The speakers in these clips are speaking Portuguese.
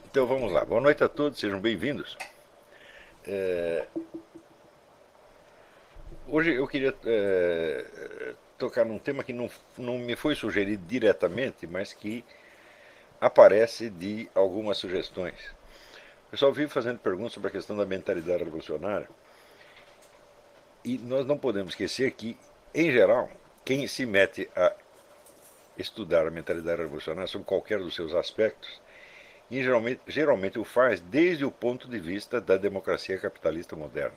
Então vamos lá. Boa noite a todos, sejam bem-vindos. É, Hoje eu queria tocar num tema que não me foi sugerido diretamente, mas que aparece de algumas sugestões. O pessoal vive fazendo perguntas sobre a questão da mentalidade revolucionária e nós não podemos esquecer que, em geral, quem se mete a estudar a mentalidade revolucionária sob qualquer dos seus aspectos, e geralmente o faz desde o ponto de vista da democracia capitalista moderna.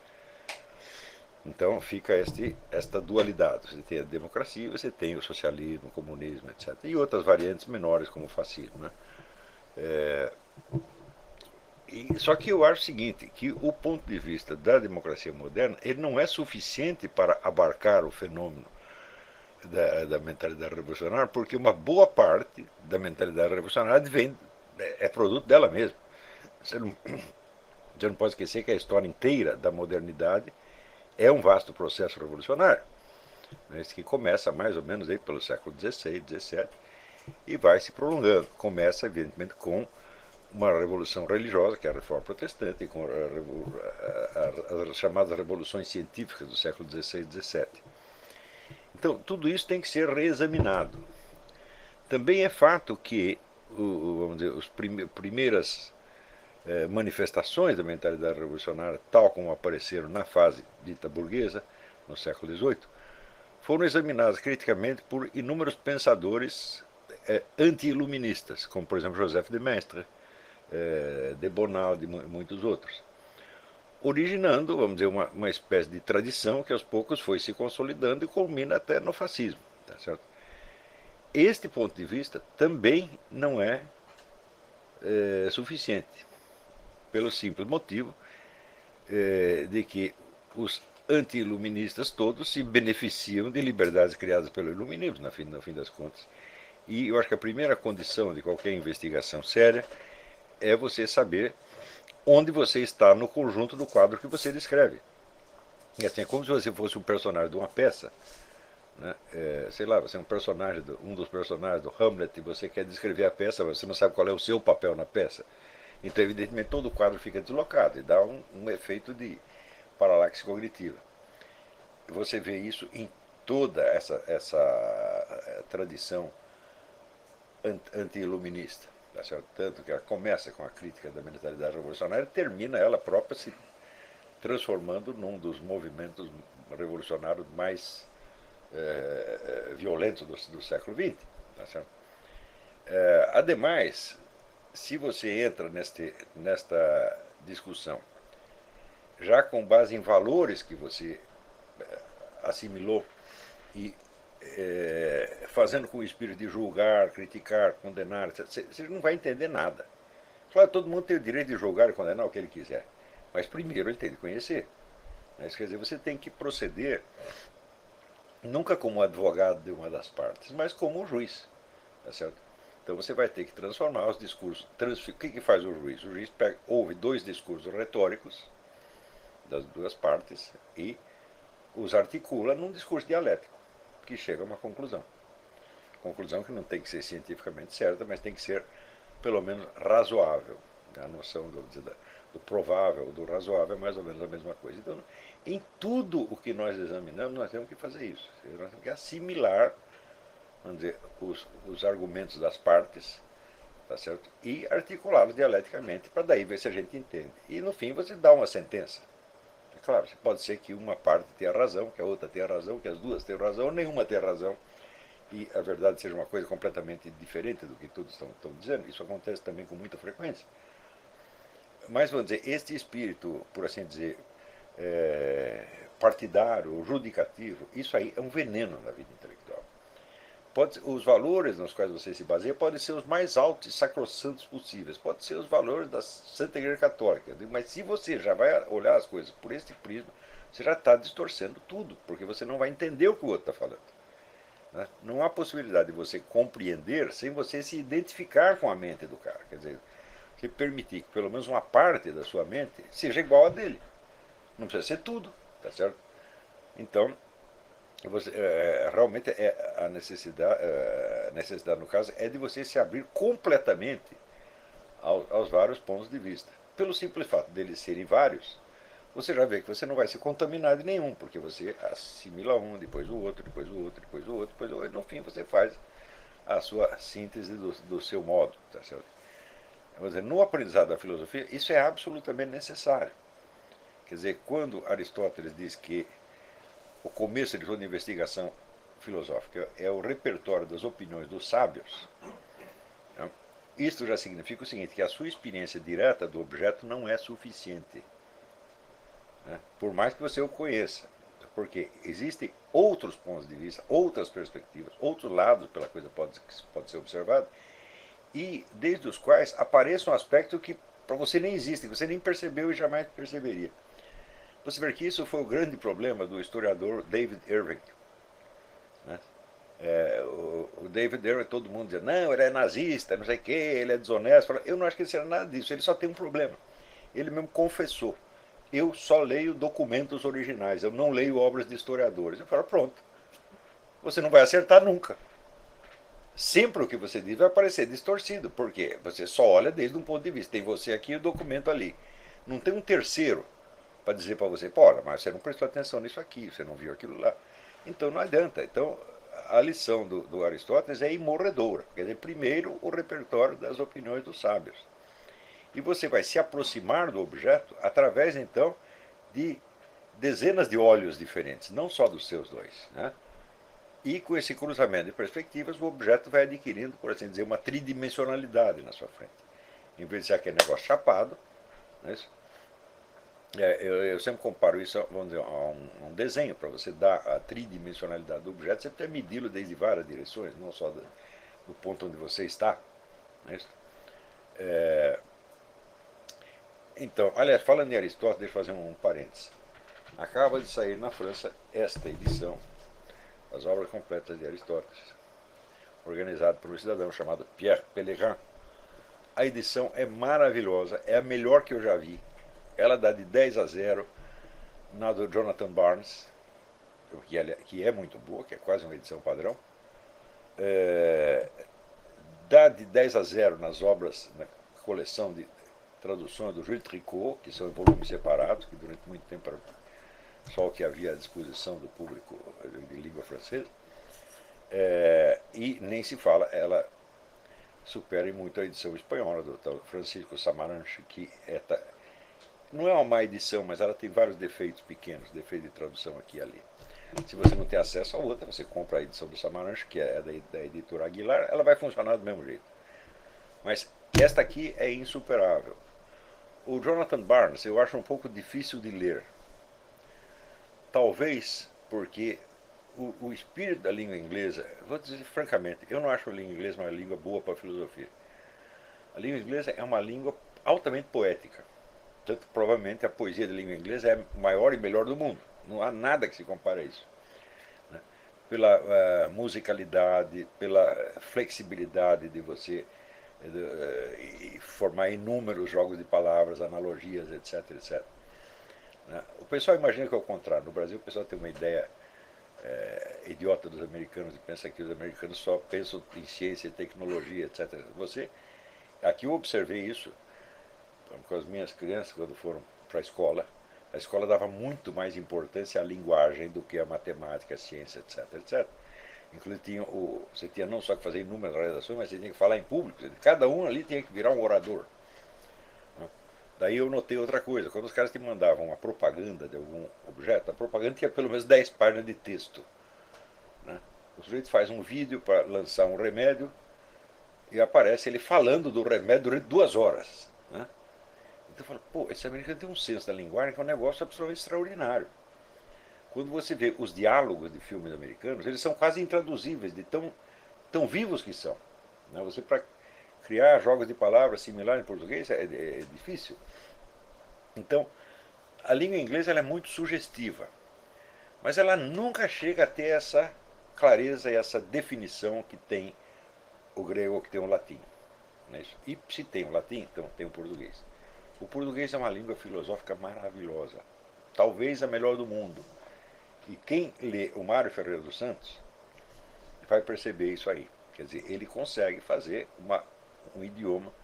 Então fica esta dualidade. Você tem a democracia, você tem o socialismo, o comunismo, etc. E outras variantes menores, como o fascismo. Né? Só que eu acho o seguinte, que o ponto de vista da democracia moderna, ele não é suficiente para abarcar o fenômeno da mentalidade revolucionária, porque uma boa parte da mentalidade revolucionária vem, é produto dela mesma. Você não, você não pode esquecer que a história inteira da modernidade é um vasto processo revolucionário. Esse que começa mais ou menos aí pelo século XVI, XVII e vai se prolongando. Começa, evidentemente, com uma revolução religiosa, que é a Reforma Protestante, e com as chamadas revoluções científicas do século XVI e XVII. Então, tudo isso tem que ser reexaminado. Também é fato que vamos dizer, as primeiras manifestações da mentalidade revolucionária, tal como apareceram na fase dita burguesa, no século XVIII, foram examinadas criticamente por inúmeros pensadores anti-iluministas, como por exemplo Joseph de Maistre, de Bonald e muitos outros, originando, vamos dizer, uma espécie de tradição que aos poucos foi se consolidando e culmina até no fascismo. Tá certo? Este ponto de vista também não é suficiente, pelo simples motivo de que os anti-iluministas todos se beneficiam de liberdades criadas pelo iluminismo, no fim das contas. E eu acho que a primeira condição de qualquer investigação séria é você saber onde você está no conjunto do quadro que você descreve. E assim, é como se você fosse um personagem de uma peça, né? Sei lá, você é um dos personagens do Hamlet e você quer descrever a peça, mas você não sabe qual é o seu papel na peça. Então, evidentemente, todo o quadro fica deslocado e dá um efeito de paralaxe cognitiva. Você vê isso em toda essa tradição anti-iluminista. Tá certo? Tanto que ela começa com a crítica da mentalidade revolucionária e termina ela própria se transformando num dos movimentos revolucionários mais violentos do século XX. Tá certo? Ademais, se você entra nesta discussão já com base em valores que você assimilou e fazendo com o espírito de julgar, criticar, condenar, etc., você não vai entender nada. Claro, todo mundo tem o direito de julgar e condenar o que ele quiser, mas primeiro ele tem de conhecer. Isso quer dizer, você tem que proceder nunca como advogado de uma das partes, mas como um juiz. Tá certo? Então você vai ter que transformar os discursos. O que faz o juiz? O juiz ouve dois discursos retóricos das duas partes e os articula num discurso dialético, que chega a uma conclusão. Conclusão que não tem que ser cientificamente certa, mas tem que ser pelo menos razoável. A noção do provável, do razoável é mais ou menos a mesma coisa. Então, em tudo o que nós examinamos, nós temos que fazer isso. Nós temos que assimilar, vamos dizer, os argumentos das partes, tá certo? E articulá-los dialeticamente, para daí ver se a gente entende. E no fim você dá uma sentença. É claro, pode ser que uma parte tenha razão, que a outra tenha razão, que as duas tenham razão, ou nenhuma tenha razão, e a verdade seja uma coisa completamente diferente do que todos estão dizendo. Isso acontece também com muita frequência. Mas, vamos dizer, este espírito, por assim dizer, partidário, judicativo, isso aí é um veneno na vida intelectual. Os valores nos quais você se baseia podem ser os mais altos e sacrossantos possíveis, pode ser os valores da Santa Igreja Católica, mas se você já vai olhar as coisas por este prisma, você já está distorcendo tudo, porque você não vai entender o que o outro está falando. Né? Não há possibilidade de você compreender sem você se identificar com a mente do cara. Quer dizer, você permitir que pelo menos uma parte da sua mente seja igual a dele. Não precisa ser tudo, tá certo? Então, realmente a necessidade no caso é de você se abrir completamente aos vários pontos de vista. Pelo simples fato deles serem vários, você já vê que você não vai se contaminar de nenhum, porque você assimila um, depois o outro, depois o outro, depois o outro, depois o outro, e no fim você faz a sua síntese do seu modo. Tá certo? Vamos dizer, no aprendizado da filosofia, isso é absolutamente necessário. Quer dizer, quando Aristóteles diz que o começo de toda investigação filosófica é o repertório das opiniões dos sábios, né? Isto já significa o seguinte, que a sua experiência direta do objeto não é suficiente, né? Por mais que você o conheça, porque existem outros pontos de vista, outras perspectivas, outros lados pela coisa pode ser observada, e desde os quais apareça um aspecto que para você nem existe, que você nem percebeu e jamais perceberia. Você vê que isso foi o grande problema do historiador David Irving, né? O David Irving, todo mundo dizia, não, ele é nazista, não sei o quê, ele é desonesto. Eu não acho que ele seja nada disso, ele só tem um problema. Ele mesmo confessou. Eu só leio documentos originais, eu não leio obras de historiadores. Eu falo, pronto, você não vai acertar nunca. Sempre o que você diz vai parecer distorcido, porque você só olha desde um ponto de vista. Tem você aqui e o documento ali. Não tem um terceiro para dizer para você, pô, mas você não prestou atenção nisso aqui, você não viu aquilo lá. Então não adianta. Então a lição do Aristóteles é imorredora. Quer dizer, primeiro o repertório das opiniões dos sábios. E você vai se aproximar do objeto através, então, de dezenas de olhos diferentes, não só dos seus dois, né? E com esse cruzamento de perspectivas, o objeto vai adquirindo, por assim dizer, uma tridimensionalidade na sua frente. Em vez de ser aquele negócio chapado, né? Eu sempre comparo isso vamos dizer, a um desenho. Para você dar a tridimensionalidade do objeto, você precisa medi-lo desde várias direções, não só do ponto onde você está. Né? Então, aliás, falando em Aristóteles, deixa eu fazer um parênteses. Acaba de sair na França esta edição, as obras completas de Aristóteles, organizada por um cidadão chamado Pierre Pellegrin. A edição é maravilhosa, é a melhor que eu já vi. Ela dá de 10-0 na do Jonathan Barnes, que é muito boa, que é quase uma edição padrão. Dá de 10-0 nas obras, na coleção de traduções do Jules Tricot, que são em volumes separados, que durante muito tempo era só o que havia à disposição do público de língua francesa. E nem se fala, ela supera em muito a edição espanhola do tal Francisco Samaranch, que não é uma má edição, mas ela tem vários defeitos pequenos, defeitos de tradução aqui e ali. Se você não tem acesso a outra, você compra a edição do Samaranch, que é da editora Aguilar, ela vai funcionar do mesmo jeito. Mas esta aqui é insuperável. O Jonathan Barnes eu acho um pouco difícil de ler. Talvez porque o espírito da língua inglesa, vou dizer francamente, eu não acho a língua inglesa uma língua boa para a filosofia. A língua inglesa é uma língua altamente poética. Tanto provavelmente a poesia da língua inglesa é a maior e melhor do mundo. Não há nada que se compare a isso. Né? Pela musicalidade, pela flexibilidade de você formar inúmeros jogos de palavras, analogias, etc, etc. Né? O pessoal imagina que é o contrário. No Brasil o pessoal tem uma ideia idiota dos americanos e pensa que os americanos só pensam em ciência e tecnologia, etc. Aqui eu observei isso com as minhas crianças quando foram para a escola dava muito mais importância à linguagem do que à matemática, à ciência, etc, etc. Inclusive você tinha não só que fazer inúmeras redações, mas você tinha que falar em público. Cada um ali tinha que virar um orador. Daí eu notei outra coisa, quando os caras te mandavam uma propaganda de algum objeto, a propaganda tinha pelo menos 10 páginas de texto. Né? O sujeito faz um vídeo para lançar um remédio e aparece ele falando do remédio durante 2 horas. Né? Então eu falo, pô, esse americano tem um senso da linguagem que é um negócio absolutamente extraordinário. Quando você vê os diálogos de filmes americanos, eles são quase intraduzíveis, de tão vivos que são. Né? Você, para criar jogos de palavras similares em português, é difícil. Então, a língua inglesa ela é muito sugestiva, mas ela nunca chega a ter essa clareza e essa definição que tem o grego ou que tem o latim. Não é isso? E se tem o latim, então tem o português. O português é uma língua filosófica maravilhosa, talvez a melhor do mundo. E quem lê o Mário Ferreira dos Santos vai perceber isso aí. Quer dizer, ele consegue fazer um idioma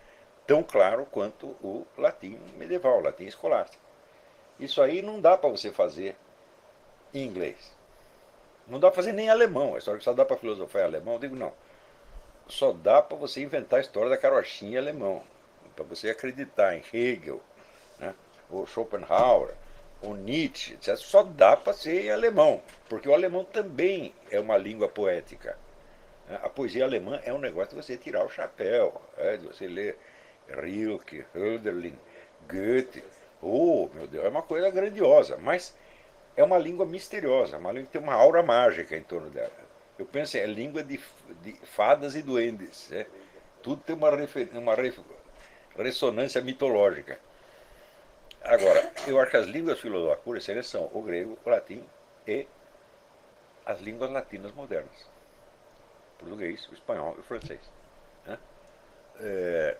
tão claro quanto o latim medieval, o latim escolástico. Isso aí não dá para você fazer em inglês. Não dá para fazer nem em alemão. A história que só dá para filosofar em alemão, eu digo não. Só dá para você inventar a história da carochinha em alemão. Para você acreditar em Hegel, né, ou Schopenhauer, ou Nietzsche, etc. Só dá para ser em alemão. Porque o alemão também é uma língua poética. A poesia alemã é um negócio de você tirar o chapéu, de você ler Rilke, Hölderlin, Goethe. Oh, meu Deus, é uma coisa grandiosa, mas é uma língua misteriosa, uma língua que tem uma aura mágica em torno dela. Eu penso, é língua de fadas e duendes. Tudo tem uma ressonância mitológica. Agora, eu acho que as línguas filosóficas por excelência são o grego, o latim e as línguas latinas modernas. O português, o espanhol e o francês. Né? É,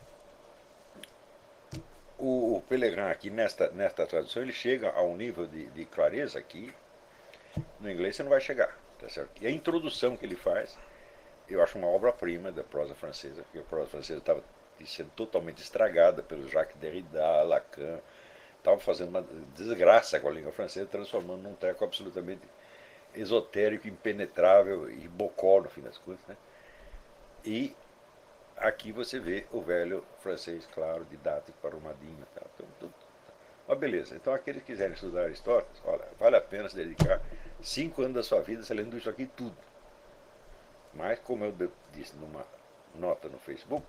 o Pellegrin aqui, nesta tradução, ele chega a um nível de clareza que no inglês você não vai chegar. Tá certo? E a introdução que ele faz, eu acho uma obra-prima da prosa francesa, porque a prosa francesa estava sendo totalmente estragada pelo Jacques Derrida, Lacan, estava fazendo uma desgraça com a língua francesa, transformando num treco absolutamente esotérico, impenetrável e bocó, no fim das contas. Né? E aqui você vê o velho francês, claro, didático, arrumadinho. Tá, tudo. Mas beleza, então aqueles que quiserem estudar Aristóteles, olha, vale a pena se dedicar 5 anos da sua vida se lendo isso aqui tudo. Mas, como eu disse numa nota no Facebook,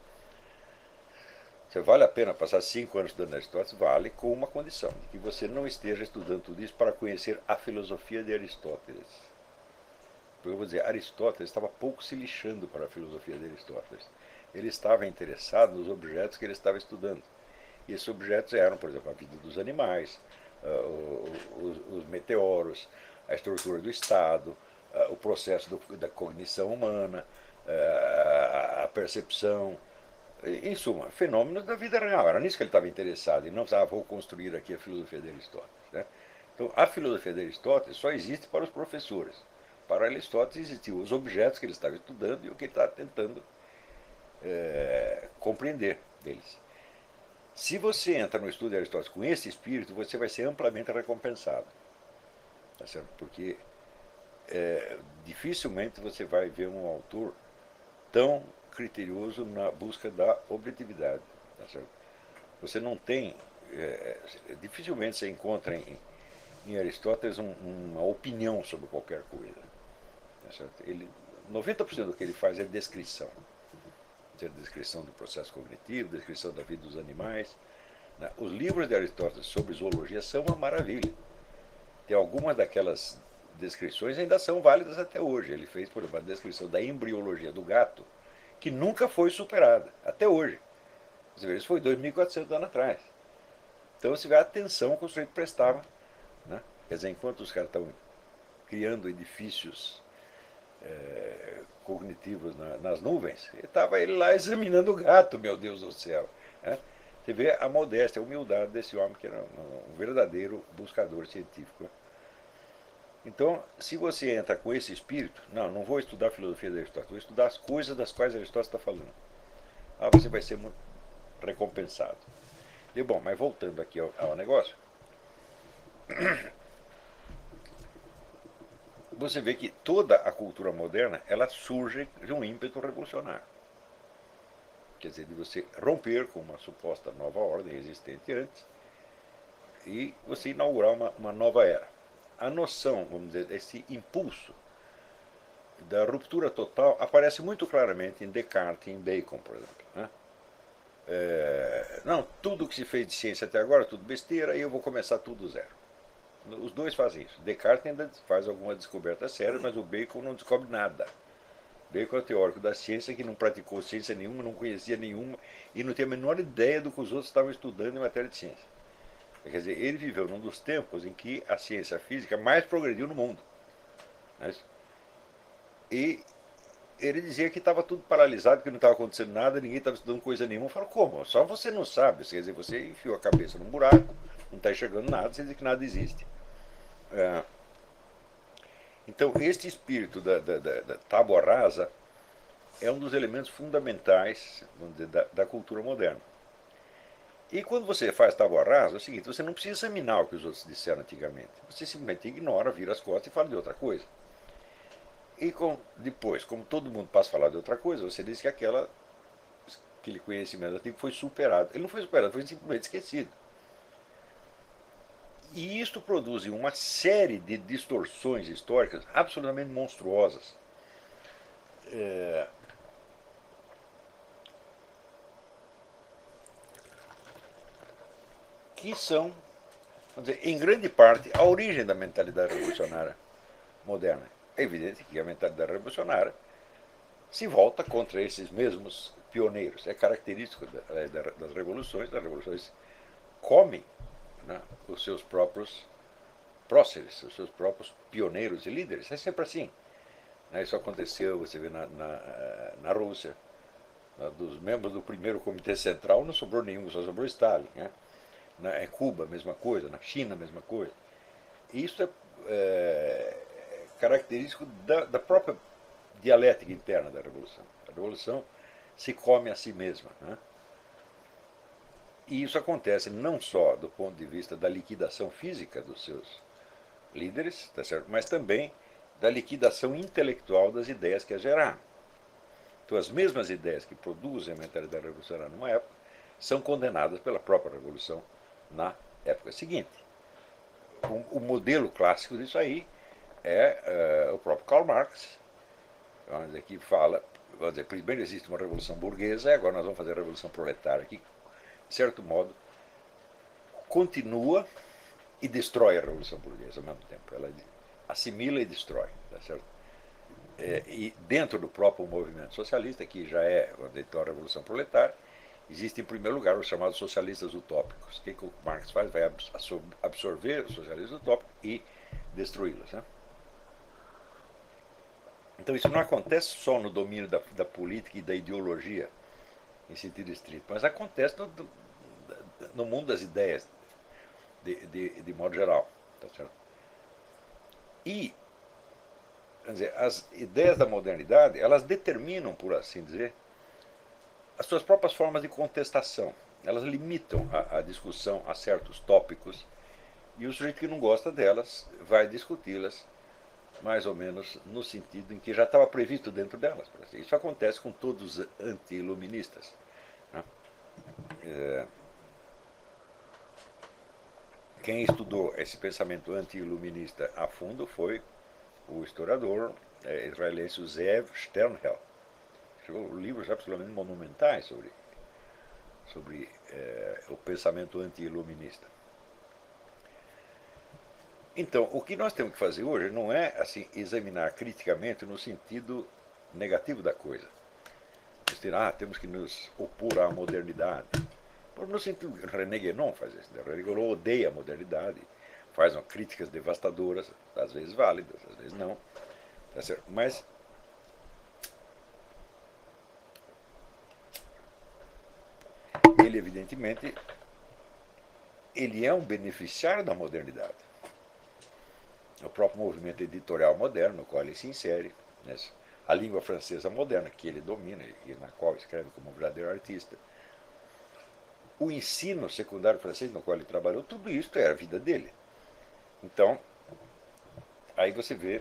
se vale a pena passar 5 anos estudando Aristóteles, vale com uma condição, de que você não esteja estudando tudo isso para conhecer a filosofia de Aristóteles. Porque eu vou dizer, Aristóteles estava pouco se lixando para a filosofia de Aristóteles. Ele estava interessado nos objetos que ele estava estudando. E esses objetos eram, por exemplo, a vida dos animais, os meteoros, a estrutura do Estado, o processo da cognição humana, a percepção, em suma, fenômenos da vida real. Era nisso que ele estava interessado, e não precisava vou construir aqui a filosofia de Aristóteles. Né? Então, a filosofia de Aristóteles só existe para os professores. Para Aristóteles existiam os objetos que ele estava estudando e o que ele estava tentando compreender deles. Se você entra no estudo de Aristóteles com esse espírito, você vai ser amplamente recompensado. Tá certo? Porque dificilmente você vai ver um autor tão criterioso na busca da objetividade. Tá certo? Você não tem. Dificilmente você encontra em Aristóteles uma opinião sobre qualquer coisa. Tá certo? 90% do que ele faz é descrição. Descrição do processo cognitivo, descrição da vida dos animais. Né? Os livros de Aristóteles sobre zoologia são uma maravilha. Tem algumas daquelas descrições ainda são válidas até hoje. Ele fez, por exemplo, a descrição da embriologia do gato, que nunca foi superada, até hoje. Você vê, isso foi 2.400 anos atrás. Então você vê a atenção que o sujeito prestava. Né? Quer dizer, enquanto os caras estão criando edifícios cognitivos nas nuvens, estava ele lá examinando o gato, meu Deus do céu. Né? Você vê a modéstia, a humildade desse homem, que era um verdadeiro buscador científico. Então, se você entra com esse espírito, não vou estudar a filosofia de Aristóteles, vou estudar as coisas das quais Aristóteles está falando. Você vai ser muito recompensado. E, bom, mas voltando aqui ao negócio, você vê que toda a cultura moderna ela surge de um ímpeto revolucionário. Quer dizer, de você romper com uma suposta nova ordem existente antes e você inaugurar uma nova era. A noção, vamos dizer, desse impulso da ruptura total aparece muito claramente em Descartes e em Bacon, por exemplo. Né? Não, tudo que se fez de ciência até agora, tudo besteira, e eu vou começar tudo zero. Os dois fazem isso. Descartes ainda faz alguma descoberta séria, mas o Bacon não descobre nada. Bacon é o teórico da ciência que não praticou ciência nenhuma, não conhecia nenhuma e não tinha a menor ideia do que os outros estavam estudando em matéria de ciência. Quer dizer, ele viveu num dos tempos em que a ciência física mais progrediu no mundo. Né? E ele dizia que estava tudo paralisado, que não estava acontecendo nada, ninguém estava estudando coisa nenhuma. Eu falo, como? Só você não sabe. Quer dizer, você enfiou a cabeça num buraco, não está enxergando nada, você diz que nada existe. Então, este espírito da tábua rasa é um dos elementos fundamentais, vamos dizer, da cultura moderna. E quando você faz tábua rasa, é o seguinte, você não precisa examinar o que os outros disseram antigamente. Você simplesmente ignora, vira as costas e fala de outra coisa. E depois, como todo mundo passa a falar de outra coisa, você diz que aquele conhecimento antigo foi superado. Ele não foi superado, foi simplesmente esquecido. E isto produz uma série de distorções históricas absolutamente monstruosas. É, que são, vamos dizer, em grande parte, a origem da mentalidade revolucionária moderna. É evidente que a mentalidade revolucionária se volta contra esses mesmos pioneiros. É característico das revoluções comem, né, os seus próprios próceres, os seus próprios pioneiros e líderes. É sempre assim. Né? Isso aconteceu, você vê na Rússia, né, dos membros do primeiro comitê central não sobrou nenhum, só sobrou Stalin. Né? Em Cuba, a mesma coisa, na China, a mesma coisa. E isso é característico da própria dialética interna da revolução. A revolução se come a si mesma. Né? E isso acontece não só do ponto de vista da liquidação física dos seus líderes, tá certo? Mas também da liquidação intelectual das ideias que as geraram. Então, as mesmas ideias que produzem a mentalidade revolucionária numa época são condenadas pela própria revolução na época seguinte. O modelo clássico disso aí é o próprio Karl Marx, onde aqui fala, vamos dizer, primeiro existe uma revolução burguesa e agora nós vamos fazer a revolução proletária, que, de certo modo, continua e destrói a revolução burguesa ao mesmo tempo. Ela assimila e destrói, tá certo? E dentro do próprio movimento socialista, que já é então, a revolução proletária, existe em primeiro lugar os chamados socialistas utópicos. O que o Marx faz? Vai absorver os socialistas utópicos e destruí-los. Né? Então isso não acontece só no domínio da política e da ideologia, em sentido estrito, mas acontece no mundo das ideias, de modo geral. Tá certo? E, quer dizer, as ideias da modernidade, elas determinam, por assim dizer, as suas próprias formas de contestação. Elas limitam a discussão a certos tópicos e o sujeito que não gosta delas vai discuti-las mais ou menos no sentido em que já estava previsto dentro delas. Isso acontece com todos os anti-iluministas. Né? Quem estudou esse pensamento anti-iluminista a fundo foi o historiador israelense Zeev Sternhell. Escreveu livros absolutamente monumentais sobre o pensamento anti-iluminista. Então, o que nós temos que fazer hoje não é assim examinar criticamente no sentido negativo da coisa. Temos que nos opor à modernidade. No sentido, René Guénon faz isso. René Guénon odeia a modernidade, faz críticas devastadoras, às vezes válidas, às vezes não. Tá certo? Mas ele, evidentemente, ele é um beneficiário da modernidade. O próprio movimento editorial moderno, no qual ele se insere, né? A língua francesa moderna, que ele domina e na qual escreve como um verdadeiro artista, o ensino secundário francês, no qual ele trabalhou, tudo isso era a vida dele. Então, aí você vê,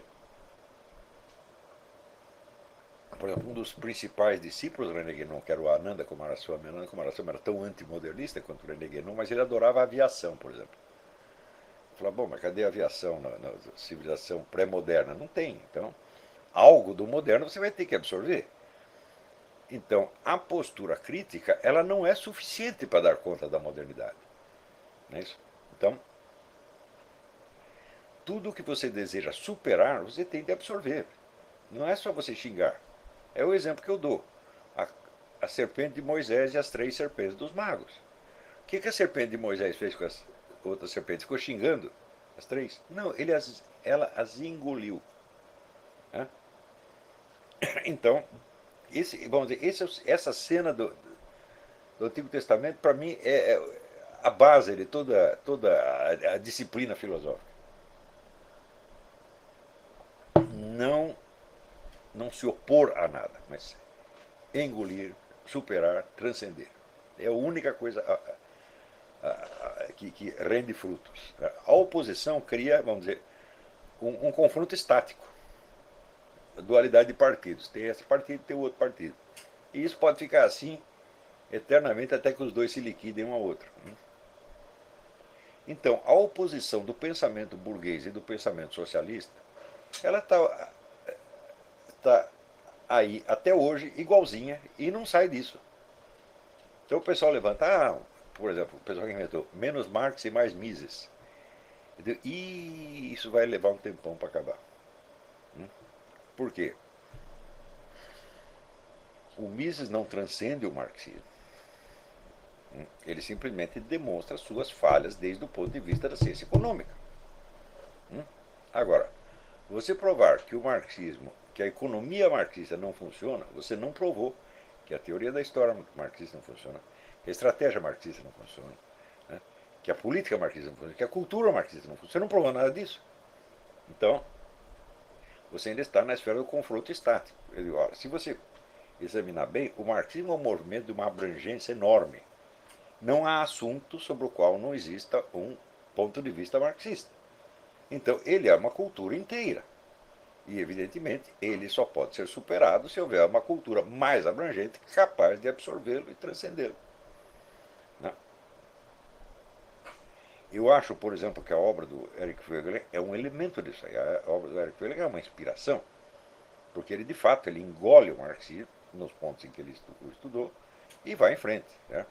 por exemplo, um dos principais discípulos do René Guénon, que era o Ananda Coomaraswamy. Ananda Coomaraswamy era tão antimodernista quanto o René Guénon, mas ele adorava a aviação, por exemplo. Falava, bom, mas cadê a aviação na civilização pré-moderna? Não tem. Então, algo do moderno você vai ter que absorver. Então, a postura crítica, ela não é suficiente para dar conta da modernidade. Não é isso? Então, tudo que você deseja superar, você tem de absorver. Não é só você xingar. É o exemplo que eu dou. A serpente de Moisés e as 3 serpentes dos magos. O que a serpente de Moisés fez com as outras serpentes? Ficou xingando as 3? Não, ela as engoliu. Né? Então, vamos dizer, essa cena do Antigo Testamento, para mim, é a base de toda a disciplina filosófica. Não se opor a nada, mas engolir, superar, transcender. É a única coisa. que rende frutos. A oposição cria, vamos dizer, um confronto estático, dualidade de partidos. Tem esse partido, tem o outro partido. E isso pode ficar assim eternamente até que os dois se liquidem um ao outro. Então, a oposição do pensamento burguês e do pensamento socialista, ela tá aí até hoje igualzinha e não sai disso. Então o pessoal levanta, por exemplo, o pessoal que inventou menos Marx e mais Mises. E isso vai levar um tempão para acabar. Por quê? O Mises não transcende o marxismo. Ele simplesmente demonstra suas falhas desde o ponto de vista da ciência econômica. Agora, você provar que o marxismo, que a economia marxista não funciona, você não provou que a teoria da história marxista não funciona, que a estratégia marxista não funciona, né? Que a política marxista não funciona, que a cultura marxista não funciona. Você não provou nada disso. Então, você ainda está na esfera do confronto estático. Olha, se você examinar bem, o marxismo é um movimento de uma abrangência enorme. Não há assunto sobre o qual não exista um ponto de vista marxista. Então, ele é uma cultura inteira. E, evidentemente, ele só pode ser superado se houver uma cultura mais abrangente capaz de absorvê-lo e transcendê-lo. Né? Eu acho, por exemplo, que a obra do Eric Voegelin é um elemento disso aí. A obra do Eric Voegelin é uma inspiração, porque ele, de fato, ele engole o marxismo nos pontos em que ele estudou e vai em frente. Né?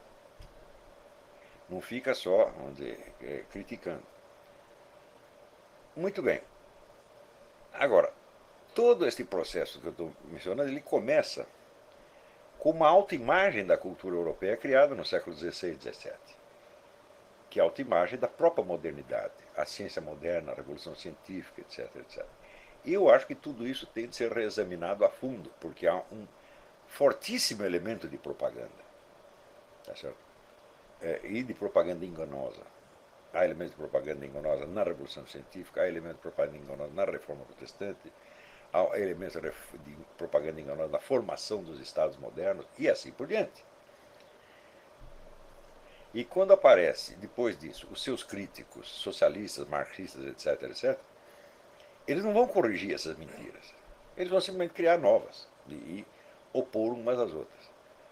Não fica só, vamos dizer, criticando. Muito bem. Agora, todo esse processo que eu estou mencionando, ele começa com uma autoimagem da cultura europeia criada no século XVI e XVII, que é a autoimagem da própria modernidade, a ciência moderna, a revolução científica, etc, etc. E eu acho que tudo isso tem de ser reexaminado a fundo, porque há um fortíssimo elemento de propaganda, tá certo? E de propaganda enganosa. Há elementos de propaganda enganosa na Revolução Científica, há elementos de propaganda enganosa na Reforma Protestante, há elementos de propaganda enganosa na formação dos Estados modernos e assim por diante. E quando aparece, depois disso, os seus críticos, socialistas, marxistas, etc, etc, eles não vão corrigir essas mentiras. Eles vão simplesmente criar novas e opor umas às outras.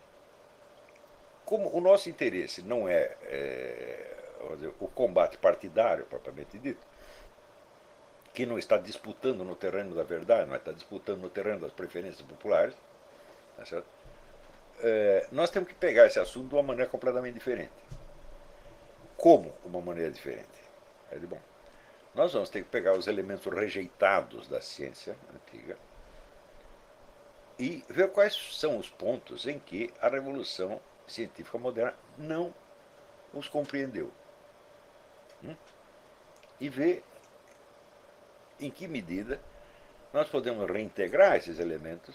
Como o nosso interesse não dizer, o combate partidário, propriamente dito, que não está disputando no terreno da verdade, mas está disputando no terreno das preferências populares, tá certo? Nós temos que pegar esse assunto de uma maneira completamente diferente. Como uma maneira diferente? Bom, nós vamos ter que pegar os elementos rejeitados da ciência antiga e ver quais são os pontos em que a revolução científica moderna não os compreendeu. E ver em que medida nós podemos reintegrar esses elementos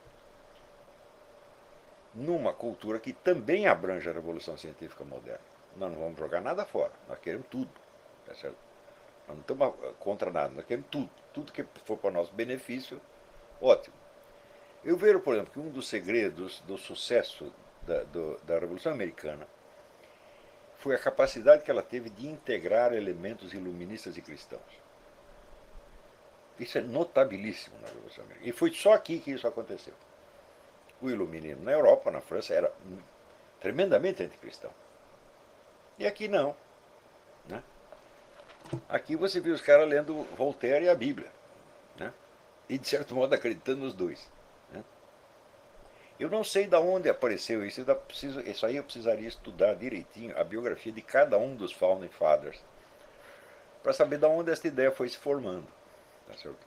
numa cultura que também abrange a revolução científica moderna. Nós não vamos jogar nada fora, nós queremos tudo. Tá certo? Nós não estamos contra nada, nós queremos tudo. Tudo que for para o nosso benefício, ótimo. Eu vejo, por exemplo, que um dos segredos do sucesso da Revolução Americana foi a capacidade que ela teve de integrar elementos iluministas e cristãos. Isso é notabilíssimo na Revolução Americana. E foi só aqui que isso aconteceu. O iluminismo na Europa, na França, era tremendamente anticristão. E aqui não. Né? Aqui você viu os caras lendo Voltaire e a Bíblia. Né? E, de certo modo, acreditando nos dois. Né? Eu não sei de onde apareceu isso. Isso aí eu precisaria estudar direitinho a biografia de cada um dos Founding Fathers para saber de onde essa ideia foi se formando. Tá certo?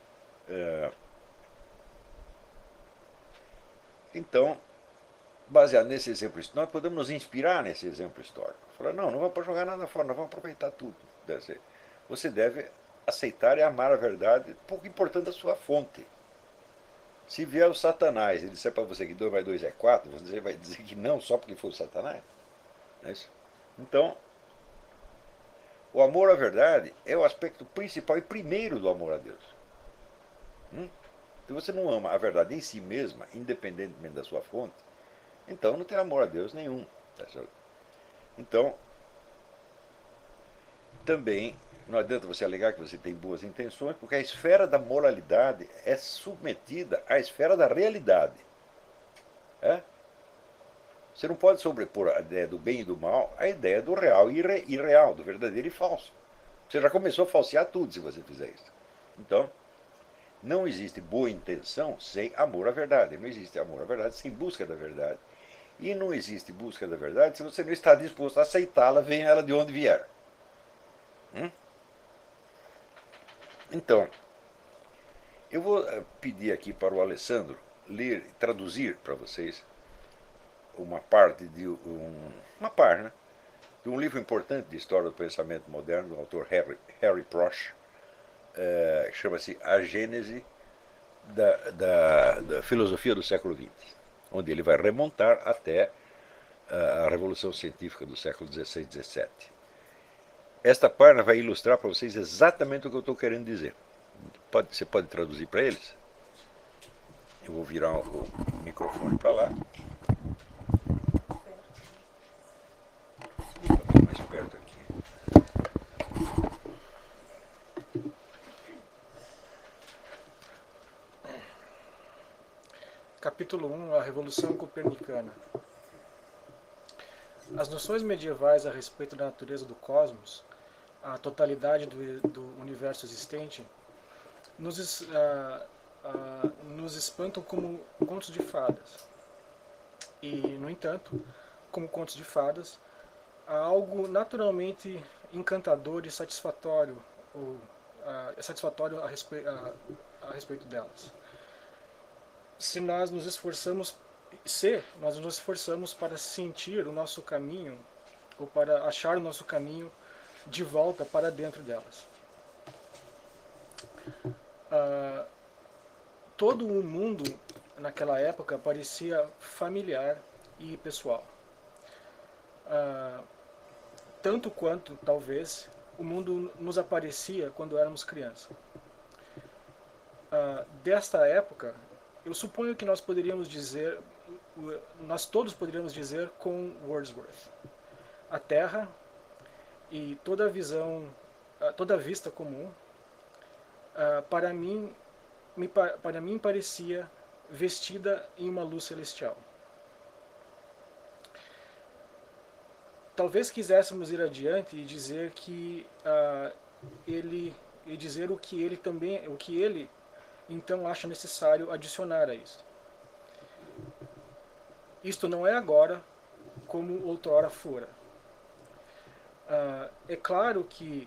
Então, baseado nesse exemplo histórico, nós podemos nos inspirar nesse exemplo histórico. Falar, não vamos jogar nada fora, nós vamos aproveitar tudo. Você deve aceitar e amar a verdade, pouco importante a sua fonte. Se vier o Satanás e disser para você que 2 mais 2 é 4, você vai dizer que não só porque foi o Satanás? Não é isso? Então, o amor à verdade é o aspecto principal e primeiro do amor a Deus. Se você não ama a verdade em si mesma, independentemente da sua fonte, então não tem amor a Deus nenhum. Tá certo? Então, também não adianta você alegar que você tem boas intenções, porque a esfera da moralidade é submetida à esfera da realidade. É? Você não pode sobrepor a ideia do bem e do mal à ideia do real e irreal, do verdadeiro e falso. Você já começou a falsear tudo se você fizer isso. Então, não existe boa intenção sem amor à verdade. Não existe amor à verdade sem busca da verdade. E não existe busca da verdade se você não está disposto a aceitá-la, venha ela de onde vier. Hum? Então, eu vou pedir aqui para o Alessandro ler, traduzir para vocês uma parte de uma página de um livro importante de história do pensamento moderno do autor Harry Prosch, que chama-se A Gênese da filosofia do século XX, onde ele vai remontar até a Revolução Científica do século XVI e XVII. Esta página vai ilustrar para vocês exatamente o que eu estou querendo dizer. Você pode traduzir para eles? Eu vou virar o microfone para lá. Mais perto aqui. Capítulo 1, a Revolução Copernicana. As noções medievais a respeito da natureza do cosmos, a totalidade do universo existente, nos espantam como contos de fadas. E, no entanto, como contos de fadas, há algo naturalmente encantador e satisfatório, a respeito delas. Se nós nos esforçamos para sentir o nosso caminho, ou para achar o nosso caminho de volta para dentro delas. Todo o mundo naquela época parecia familiar e pessoal. Tanto quanto, talvez, o mundo nos aparecia quando éramos crianças. Desta época, eu suponho que nós todos poderíamos dizer com Wordsworth: a Terra e toda a visão, toda a vista comum, para mim parecia vestida em uma luz celestial. Talvez quiséssemos ir adiante e dizer que o que ele então acha necessário adicionar a isso. Isto não é agora como outrora fora. É claro que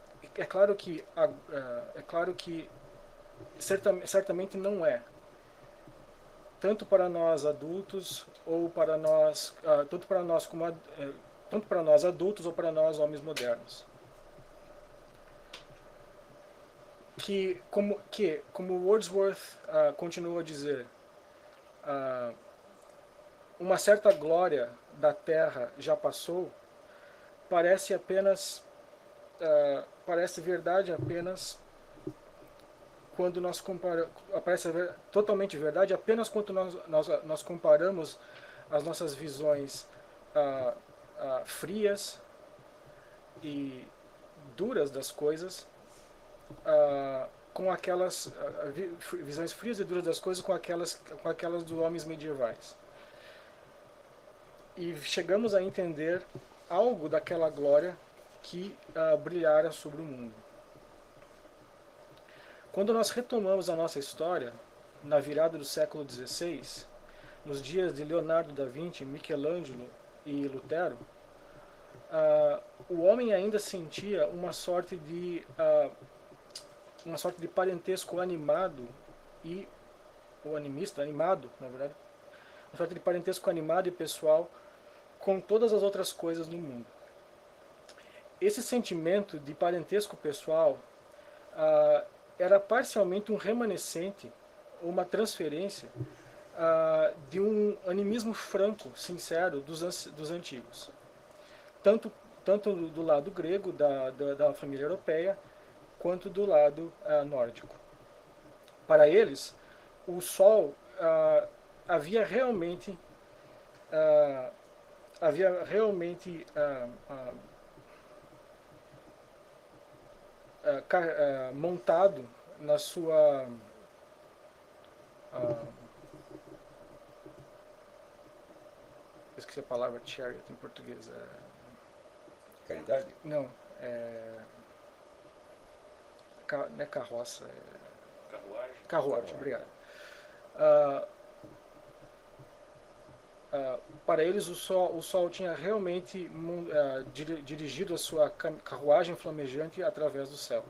certamente não é, tanto para nós adultos ou para nós tanto para nós adultos ou para nós homens modernos. Como Wordsworth continua a dizer, uma certa glória da Terra já passou, parece verdade apenas quando nós parece totalmente verdade apenas quando nós comparamos as nossas visões frias e duras das coisas com aquelas visões frias e duras das coisas com aquelas dos homens medievais. E chegamos a entender algo daquela glória que brilhara sobre o mundo. Quando nós retomamos a nossa história, na virada do século XVI, nos dias de Leonardo da Vinci, Michelangelo e Lutero, o homem ainda sentia uma sorte de parentesco animado ou animado, na verdade, uma sorte de parentesco animado e pessoal com todas as outras coisas do mundo. Esse sentimento de parentesco pessoal era parcialmente um remanescente, ou uma transferência de um animismo franco, sincero dos antigos. Tanto do lado grego, da família europeia, quanto do lado nórdico. Para eles, o Sol havia realmente havia realmente montado na sua esqueci a palavra chariot em português. Caridade? Não, não é carroça, Carruagem. carruagem, obrigado. Para eles o sol tinha realmente dirigido a sua carruagem flamejante através do céu.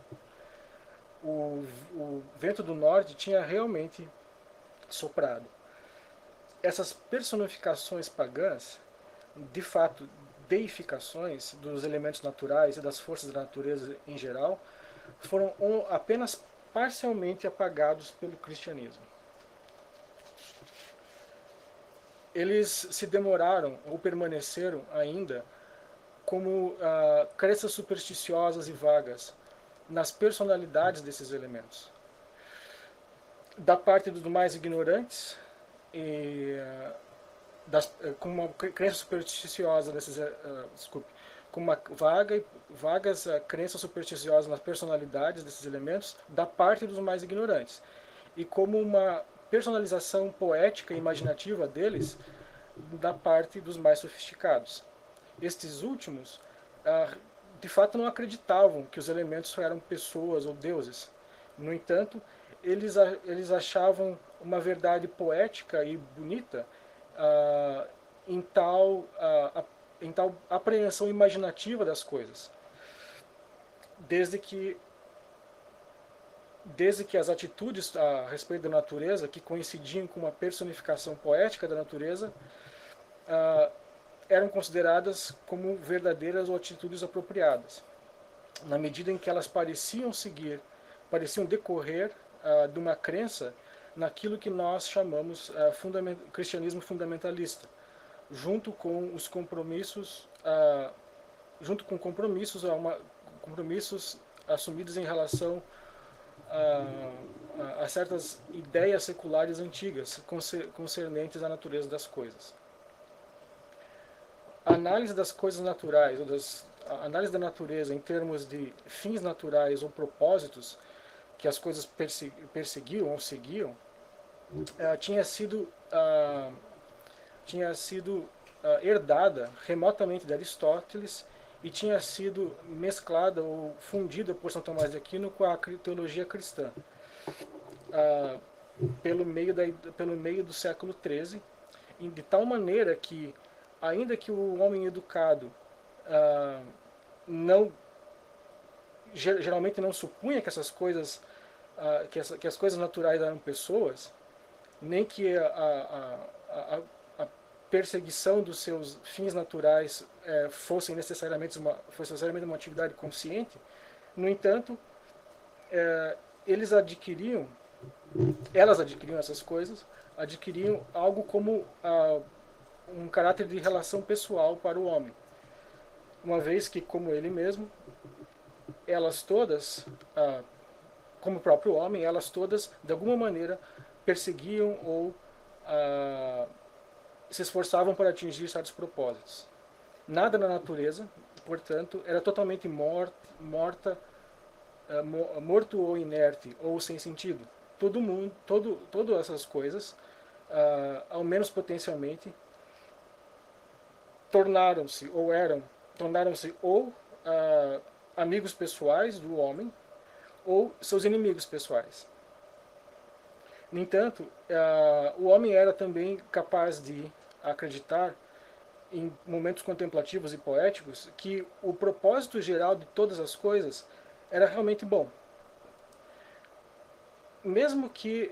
O vento do norte tinha realmente soprado. Essas personificações pagãs, de fato, deificações dos elementos naturais e das forças da natureza em geral, foram apenas parcialmente apagados pelo cristianismo. Eles se demoraram ou permaneceram ainda como crenças supersticiosas e vagas nas personalidades desses elementos. Da parte dos mais ignorantes, com uma crença supersticiosa com uma vagas crenças supersticiosas nas personalidades desses elementos, da parte dos mais ignorantes, e como uma personalização poética e imaginativa deles da parte dos mais sofisticados. Estes últimos, de fato, não acreditavam que os elementos eram pessoas ou deuses. No entanto, eles achavam uma verdade poética e bonita em tal apreensão imaginativa das coisas. Desde que as atitudes a respeito da natureza, que coincidiam com uma personificação poética da natureza, eram consideradas como verdadeiras ou atitudes apropriadas, na medida em que elas pareciam decorrer de uma crença naquilo que nós chamamos cristianismo fundamentalista, junto com os compromissos, compromissos assumidos em relação a certas ideias seculares antigas concernentes à natureza das coisas. A análise das coisas naturais, a análise da natureza em termos de fins naturais ou propósitos que as coisas perseguiam ou seguiam, tinha sido herdada remotamente de Aristóteles e tinha sido mesclada ou fundida por São Tomás de Aquino com a teologia cristã pelo meio do século XIII, de tal maneira que, ainda que o homem educado geralmente não supunha que essas coisas, que as coisas naturais eram pessoas, nem que a perseguição dos seus fins naturais fosse necessariamente uma atividade consciente. No entanto, elas adquiriam essas coisas, adquiriam algo como um caráter de relação pessoal para o homem, uma vez que, como ele mesmo, elas todas, como o próprio homem, elas todas, de alguma maneira, perseguiam ou se esforçavam para atingir certos propósitos. Nada na natureza, portanto, era totalmente morto ou inerte ou sem sentido. Todas essas coisas, ao menos potencialmente, tornaram-se amigos pessoais do homem ou seus inimigos pessoais. No entanto, o homem era também capaz de acreditar, em momentos contemplativos e poéticos, que o propósito geral de todas as coisas era realmente bom. Mesmo que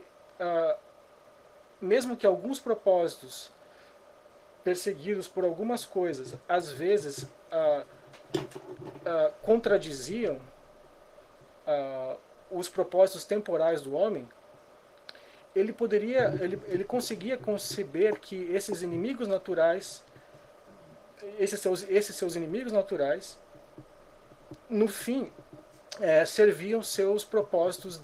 alguns propósitos perseguidos por algumas coisas, às vezes contradiziam os propósitos temporais do homem, ele conseguia conceber que esses inimigos naturais, esses seus inimigos naturais, no fim, serviam seus propósitos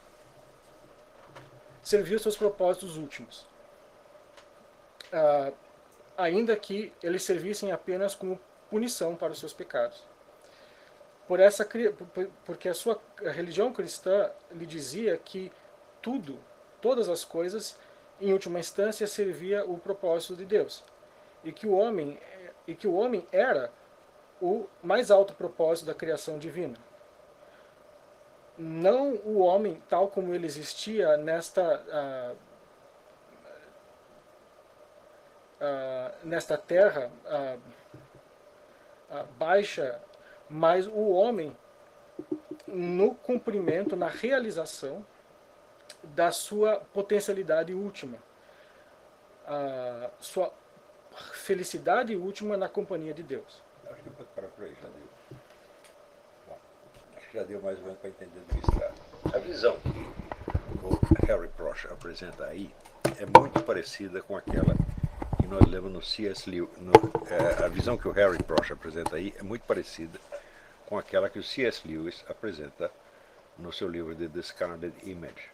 últimos. ainda que eles servissem apenas como punição para os seus pecados. Porque a religião cristã lhe dizia que tudo, todas as coisas, em última instância, servia o propósito de Deus. E que o homem era o mais alto propósito da criação divina. Não o homem tal como ele existia nesta terra baixa, mas o homem no cumprimento, na realização da sua potencialidade última, a sua felicidade última na companhia de Deus. Acho que pode parar por aí, já deu. Bom, acho que já deu mais ou menos para entender do que se trata. A visão que o Harry Prosch apresenta aí é muito parecida com aquela que nós lemos no C.S. Lewis. A visão que o Harry Prosch apresenta aí é muito parecida com aquela que o C.S. Lewis apresenta no seu livro The Discarded Image.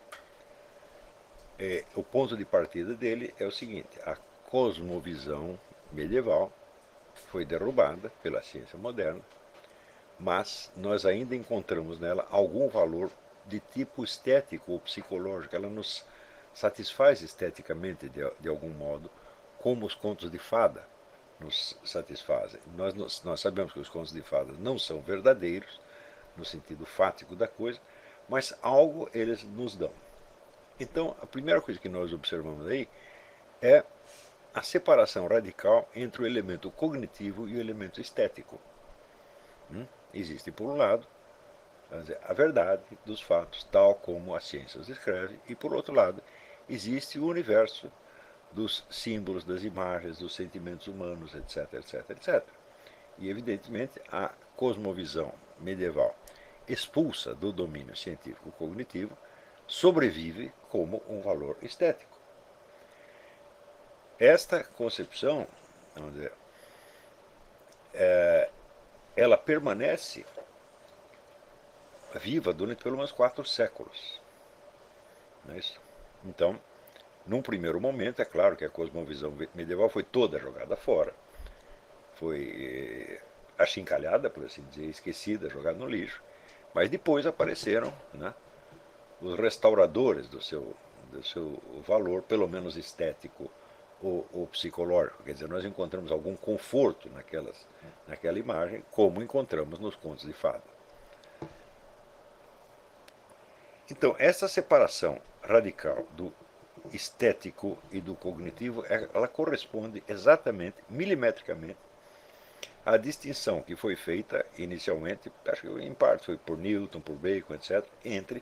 O ponto de partida dele é o seguinte: a cosmovisão medieval foi derrubada pela ciência moderna, mas nós ainda encontramos nela algum valor de tipo estético ou psicológico. Ela nos satisfaz esteticamente de algum modo, como os contos de fada nos satisfazem. Nós sabemos que os contos de fada não são verdadeiros, no sentido fático da coisa, mas algo eles nos dão. Então, a primeira coisa que nós observamos aí é a separação radical entre o elemento cognitivo e o elemento estético. Existe, por um lado, a verdade dos fatos, tal como a ciência os descreve, e, por outro lado, existe o universo dos símbolos, das imagens, dos sentimentos humanos, etc, etc, etc. E, evidentemente, a cosmovisão medieval expulsa do domínio científico-cognitivo sobrevive como um valor estético. Esta concepção, vamos dizer, ela permanece viva durante pelo menos 4 séculos. Não é isso? Então, num primeiro momento, é claro que a cosmovisão medieval foi toda jogada fora, foi achincalhada, por assim dizer, esquecida, jogada no lixo, mas depois apareceram, né, os restauradores do seu valor, pelo menos estético ou psicológico. Quer dizer, nós encontramos algum conforto naquela imagem, como encontramos nos contos de fada. Então, essa separação radical do estético e do cognitivo, ela corresponde exatamente, milimetricamente, à distinção que foi feita inicialmente, acho que em parte foi por Newton, por Bacon, etc., entre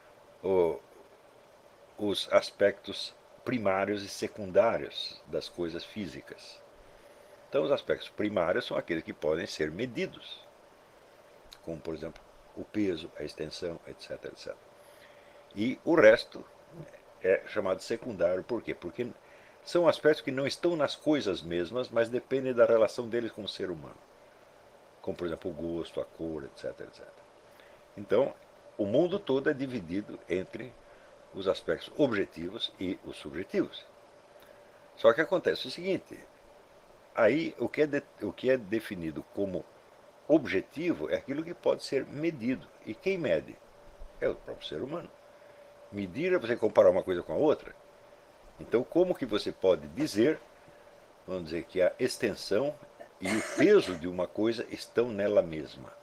os aspectos primários e secundários das coisas físicas. Então, os aspectos primários são aqueles que podem ser medidos, como, por exemplo, o peso, a extensão, etc, etc. E o resto é chamado secundário. Por quê? Porque são aspectos que não estão nas coisas mesmas, mas dependem da relação deles com o ser humano. Como, por exemplo, o gosto, a cor, etc, etc. Então, o mundo todo é dividido entre os aspectos objetivos e os subjetivos. Só que acontece o seguinte: aí o que é definido como objetivo é aquilo que pode ser medido. E quem mede? É o próprio ser humano. Medir é você comparar uma coisa com a outra. Então, como que você pode dizer, vamos dizer, que a extensão e o peso de uma coisa estão nela mesma?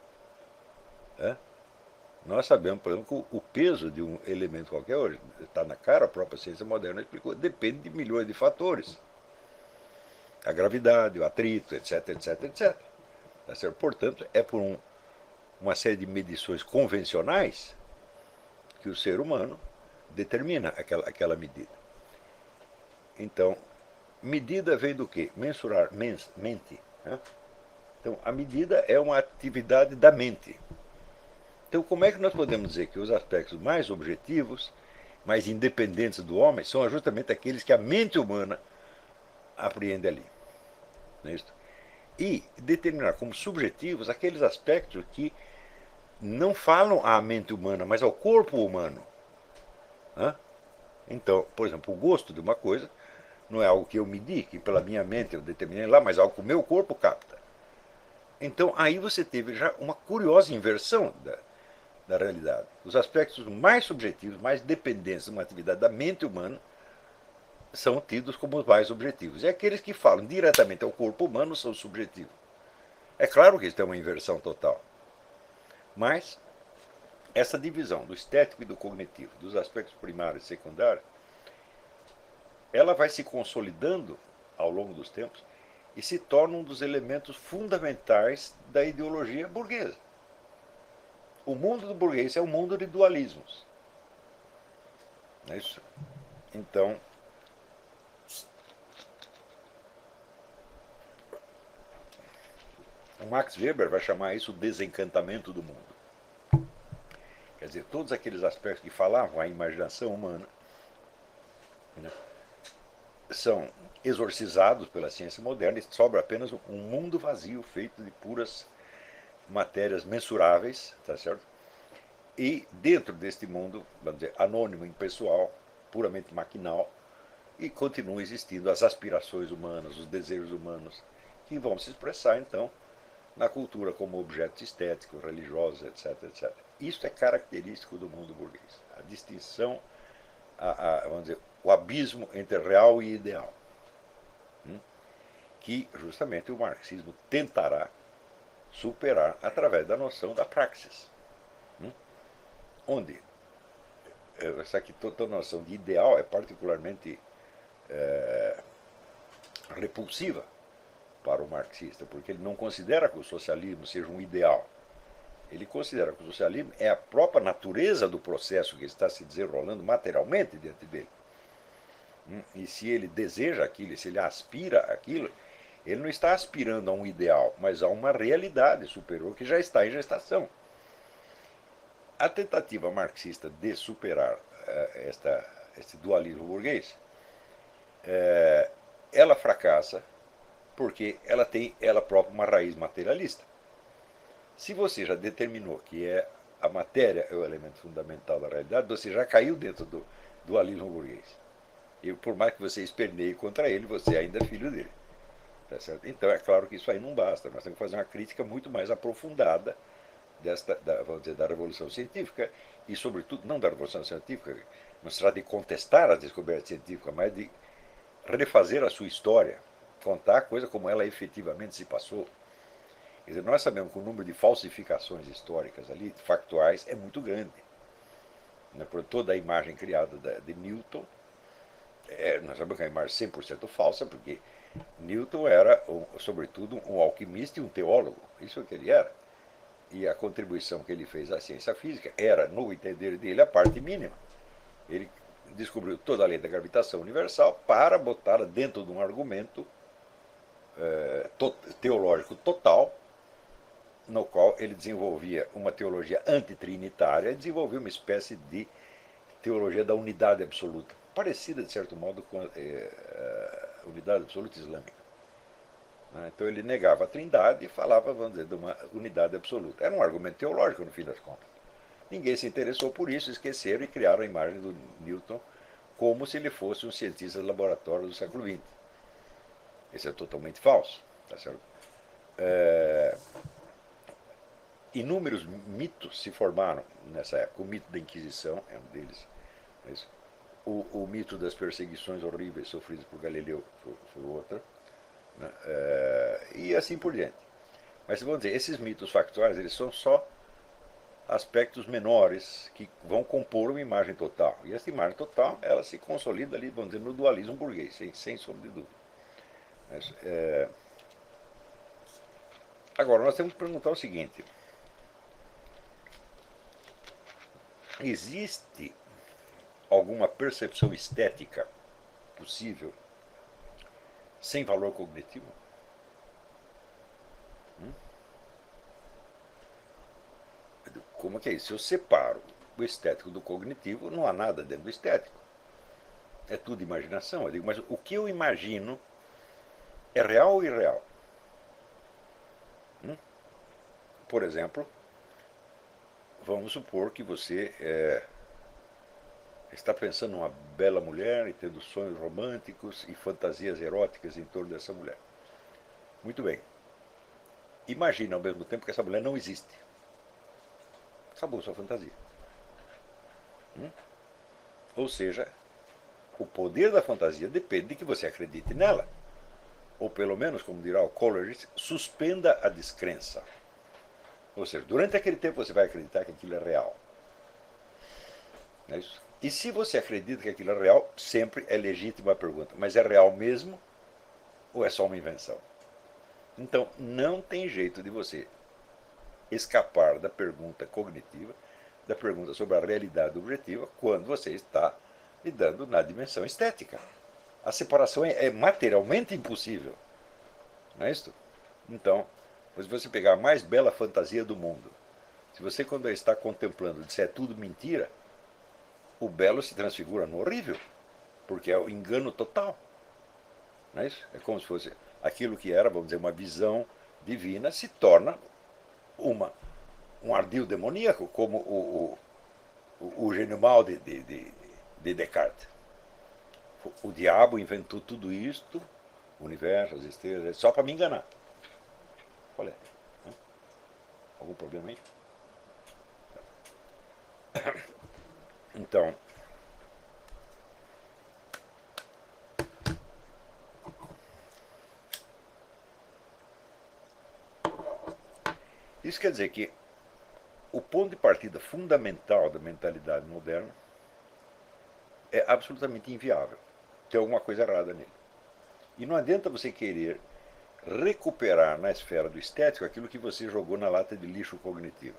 Nós sabemos, por exemplo, que o peso de um elemento qualquer, hoje está na cara, a própria ciência moderna explicou, depende de milhões de fatores. A gravidade, o atrito, etc, etc, etc. Portanto, é por uma série de medições convencionais que o ser humano determina aquela medida. Então, medida vem do quê? Mensurar, mente. Né? Então, a medida é uma atividade da mente. Então, como é que nós podemos dizer que os aspectos mais objetivos, mais independentes do homem, são justamente aqueles que a mente humana apreende ali? Não é isso? E determinar como subjetivos aqueles aspectos que não falam à mente humana, mas ao corpo humano. Então, por exemplo, o gosto de uma coisa Não é algo que eu medi, que pela minha mente eu determinei lá, mas algo que o meu corpo capta. Então aí você teve já uma curiosa inversão da realidade. Os aspectos mais subjetivos, mais dependentes de uma atividade da mente humana, são tidos como os mais objetivos. E aqueles que falam diretamente ao corpo humano são subjetivos. É claro que isso é uma inversão total. Mas essa divisão do estético e do cognitivo, dos aspectos primários e secundários, ela vai se consolidando ao longo dos tempos e se torna um dos elementos fundamentais da ideologia burguesa. O mundo do burguês é um mundo de dualismos. Não é isso? Então, o Max Weber vai chamar isso o desencantamento do mundo. Quer dizer, todos aqueles aspectos que falavam a imaginação humana, né, são exorcizados pela ciência moderna e sobra apenas um mundo vazio feito de puras matérias mensuráveis, tá certo? E dentro deste mundo, vamos dizer, anônimo, impessoal, puramente maquinal, e continuam existindo as aspirações humanas, os desejos humanos, que vão se expressar então na cultura como objetos estéticos, religiosos, etc, etc. Isso é característico do mundo burguês. A distinção, vamos dizer, o abismo entre real e ideal, que justamente o marxismo tentará superar através da noção da praxis, onde essa aqui toda noção de ideal é particularmente repulsiva para o marxista, porque ele não considera que o socialismo seja um ideal. Ele considera que o socialismo é a própria natureza do processo que está se desenrolando materialmente diante dele. E se ele deseja aquilo, se ele aspira aquilo, ele não está aspirando a um ideal, mas a uma realidade superior que já está em gestação. A tentativa marxista de superar este dualismo burguês, ela fracassa porque ela tem ela própria uma raiz materialista. Se você já determinou que a matéria é o elemento fundamental da realidade, você já caiu dentro do dualismo burguês. E por mais que você esperneie contra ele, você ainda é filho dele. Tá certo? Então é claro que isso aí não basta. Nós temos que fazer uma crítica muito mais aprofundada vamos dizer, da Revolução Científica e, sobretudo, não da Revolução Científica, não se trata de contestar a descoberta científica, mas de refazer a sua história, contar a coisa como ela efetivamente se passou. Quer dizer, nós sabemos que o número de falsificações históricas ali, factuais, é muito grande. Por toda a imagem criada de Newton, nós sabemos que é uma imagem 100% falsa, porque Newton era, sobretudo, um alquimista e um teólogo. Isso é o que ele era. E a contribuição que ele fez à ciência física era, no entender dele, a parte mínima. Ele descobriu toda a lei da gravitação universal para botar dentro de um argumento teológico total, no qual ele desenvolvia uma teologia antitrinitária e desenvolvia uma espécie de teologia da unidade absoluta, parecida, de certo modo, com a unidade absoluta islâmica. Então ele negava a trindade e falava, vamos dizer, de uma unidade absoluta. Era um argumento teológico, no fim das contas. Ninguém se interessou por isso, esqueceram e criaram a imagem do Newton como se ele fosse um cientista de laboratório do século XX. Isso é totalmente falso. Tá certo? Inúmeros mitos se formaram nessa época. O mito da Inquisição é um deles. O mito das perseguições horríveis sofridas por Galileu foi outro. Né? E assim por diante. Mas vamos dizer, esses mitos factuais eles são só aspectos menores que vão compor uma imagem total. E essa imagem total ela se consolida ali, vamos dizer, no dualismo burguês, sem sombra de dúvida. Mas, agora, nós temos que perguntar o seguinte: existe alguma percepção estética possível sem valor cognitivo? Como que é isso? Se eu separo o estético do cognitivo, não há nada dentro do estético. É tudo imaginação. Eu digo, mas o que eu imagino é real ou irreal? Por exemplo, vamos supor que você está pensando numa bela mulher e tendo sonhos românticos e fantasias eróticas em torno dessa mulher. Muito bem. Imagina ao mesmo tempo que essa mulher não existe. Acabou sua fantasia. Ou seja, o poder da fantasia depende de que você acredite nela. Ou pelo menos, como dirá o Coleridge, suspenda a descrença. Ou seja, durante aquele tempo você vai acreditar que aquilo é real. Não é isso? E se você acredita que aquilo é real, sempre é legítima a pergunta: mas é real mesmo ou é só uma invenção? Então, não tem jeito de você escapar da pergunta cognitiva, da pergunta sobre a realidade objetiva, quando você está lidando na dimensão estética. A separação é materialmente impossível. Não é isso? Então, se você pegar a mais bela fantasia do mundo, se você, quando está contemplando, disser é tudo mentira, o belo se transfigura no horrível, porque é o engano total. Não é isso? É como se fosse aquilo que era, vamos dizer, uma visão divina, se torna um ardil demoníaco, como o gênio mal de Descartes. O diabo inventou tudo isto, o universo, as estrelas, só para me enganar. Qual é? Algum problema aí? Então, isso quer dizer que o ponto de partida fundamental da mentalidade moderna é absolutamente inviável. Tem alguma coisa errada nele. E não adianta você querer recuperar na esfera do estético aquilo que você jogou na lata de lixo cognitiva.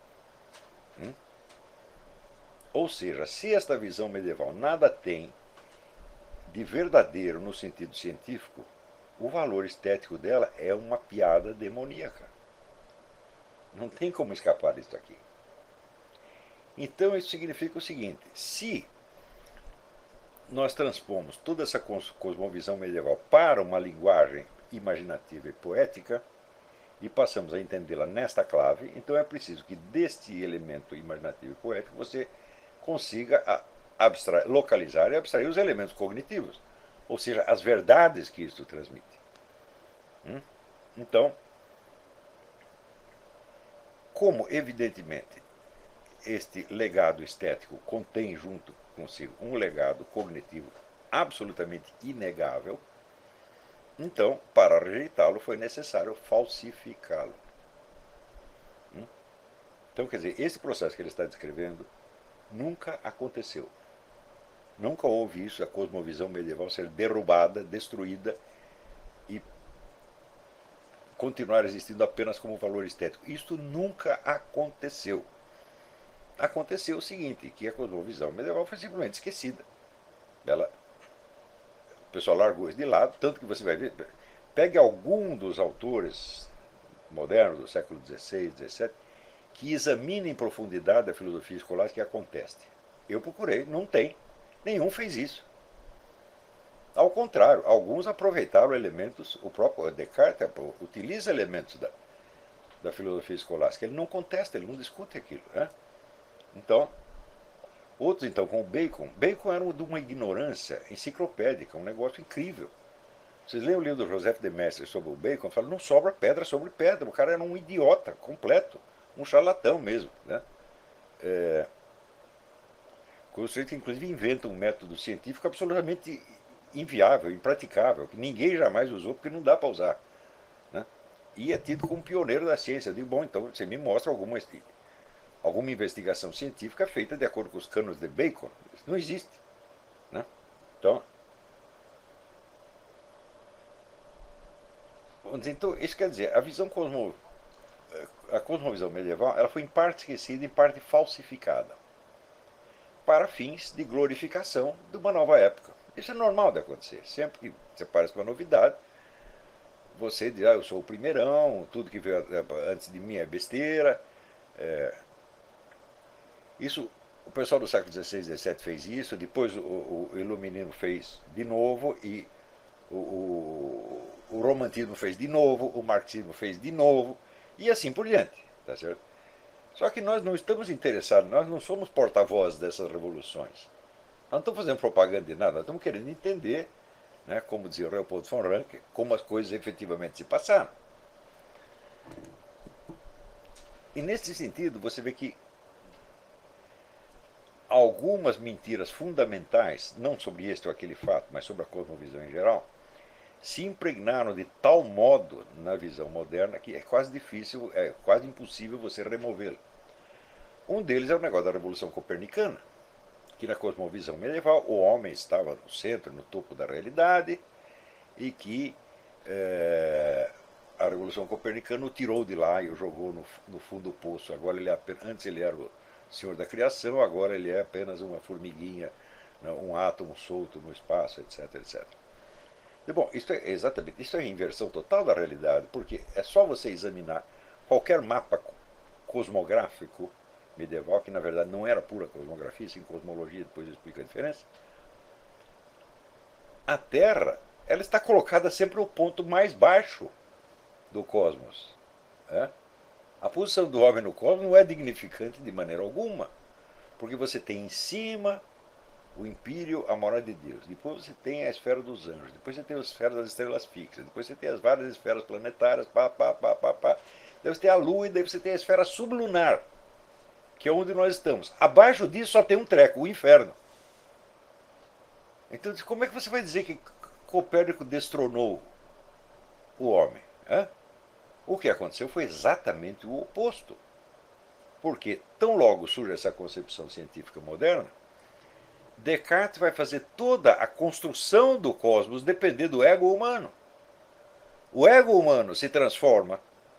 Ou seja, se esta visão medieval nada tem de verdadeiro no sentido científico, o valor estético dela é uma piada demoníaca. Não tem como escapar disso aqui. Então isso significa o seguinte: se nós transpomos toda essa cosmovisão medieval para uma linguagem imaginativa e poética e passamos a entendê-la nesta clave, então é preciso que deste elemento imaginativo e poético você consiga localizar e abstrair os elementos cognitivos, ou seja, as verdades que isto transmite. Então, como evidentemente este legado estético contém junto consigo um legado cognitivo absolutamente inegável, então, para rejeitá-lo, foi necessário falsificá-lo. Então, quer dizer, esse processo que ele está descrevendo nunca aconteceu. Nunca houve isso, a cosmovisão medieval ser derrubada, destruída e continuar existindo apenas como valor estético. Isso nunca aconteceu. Aconteceu o seguinte, que a cosmovisão medieval foi simplesmente esquecida. O pessoal largou isso de lado, tanto que você vai ver, pegue algum dos autores modernos do século XVI, XVII, que examine em profundidade a filosofia escolástica e a conteste. Eu procurei, não tem. Nenhum fez isso. Ao contrário, alguns aproveitaram elementos, o próprio Descartes utiliza elementos da filosofia escolástica. Ele não contesta, ele não discute aquilo. Né? Então, outros, então, como Bacon. Bacon era de uma ignorância enciclopédica, um negócio incrível. Vocês leem o livro do Joseph de Maistre sobre o Bacon, falam, não sobra pedra sobre pedra. O cara era um idiota completo, um charlatão mesmo. Né? O sujeito, inclusive, inventa um método científico absolutamente inviável, impraticável, que ninguém jamais usou porque não dá para usar. Né? E é tido como pioneiro da ciência. Eu digo, bom, então você me mostra alguma investigação científica feita de acordo com os cânones de Bacon. Isso não existe. Né? Então, isso quer dizer, a cosmovisão medieval ela foi em parte esquecida e em parte falsificada para fins de glorificação de uma nova época. Isso é normal de acontecer. Sempre que você aparece uma novidade, você diz, eu sou o primeirão, tudo que veio antes de mim é besteira. Isso, o pessoal do século XVI, XVII fez isso, depois o iluminismo fez de novo, e o romantismo fez de novo, o marxismo fez de novo, e assim por diante. Tá certo? Só que nós não estamos interessados, nós não somos porta-voz dessas revoluções. não estamos fazendo propaganda de nada, nós estamos querendo entender, né, como dizia o Leopold von Ranke, como as coisas efetivamente se passaram. E nesse sentido, você vê que algumas mentiras fundamentais, não sobre este ou aquele fato, mas sobre a cosmovisão em geral, se impregnaram de tal modo na visão moderna que é quase difícil, é quase impossível você removê-lo. Um deles é o negócio da Revolução Copernicana, que na cosmovisão medieval o homem estava no centro, no topo da realidade, e que a Revolução Copernicana o tirou de lá e o jogou no fundo do poço. Agora antes ele era o senhor da criação, agora ele é apenas uma formiguinha, um átomo solto no espaço, etc, etc. E, bom, isso é a inversão total da realidade, porque é só você examinar qualquer mapa cosmográfico medieval, que na verdade não era pura cosmografia, sim cosmologia, depois eu explico a diferença. A Terra, ela está colocada sempre no ponto mais baixo do cosmos. É? A posição do homem no cosmos não é dignificante de maneira alguma, porque você tem em cima o império, a morada de Deus. Depois você tem a esfera dos anjos. Depois você tem a esfera das estrelas fixas. Depois você tem as várias esferas planetárias. Pá, pá, pá, pá, pá. Daí você tem a Lua e daí você tem a esfera sublunar, que é onde nós estamos. Abaixo disso só tem um treco, o inferno. Então, como é que você vai dizer que Copérnico destronou o homem? Hã? O que aconteceu foi exatamente o oposto. Porque, tão logo surge essa concepção científica moderna, Descartes vai fazer toda a construção do cosmos depender do ego humano. O ego humano se transforma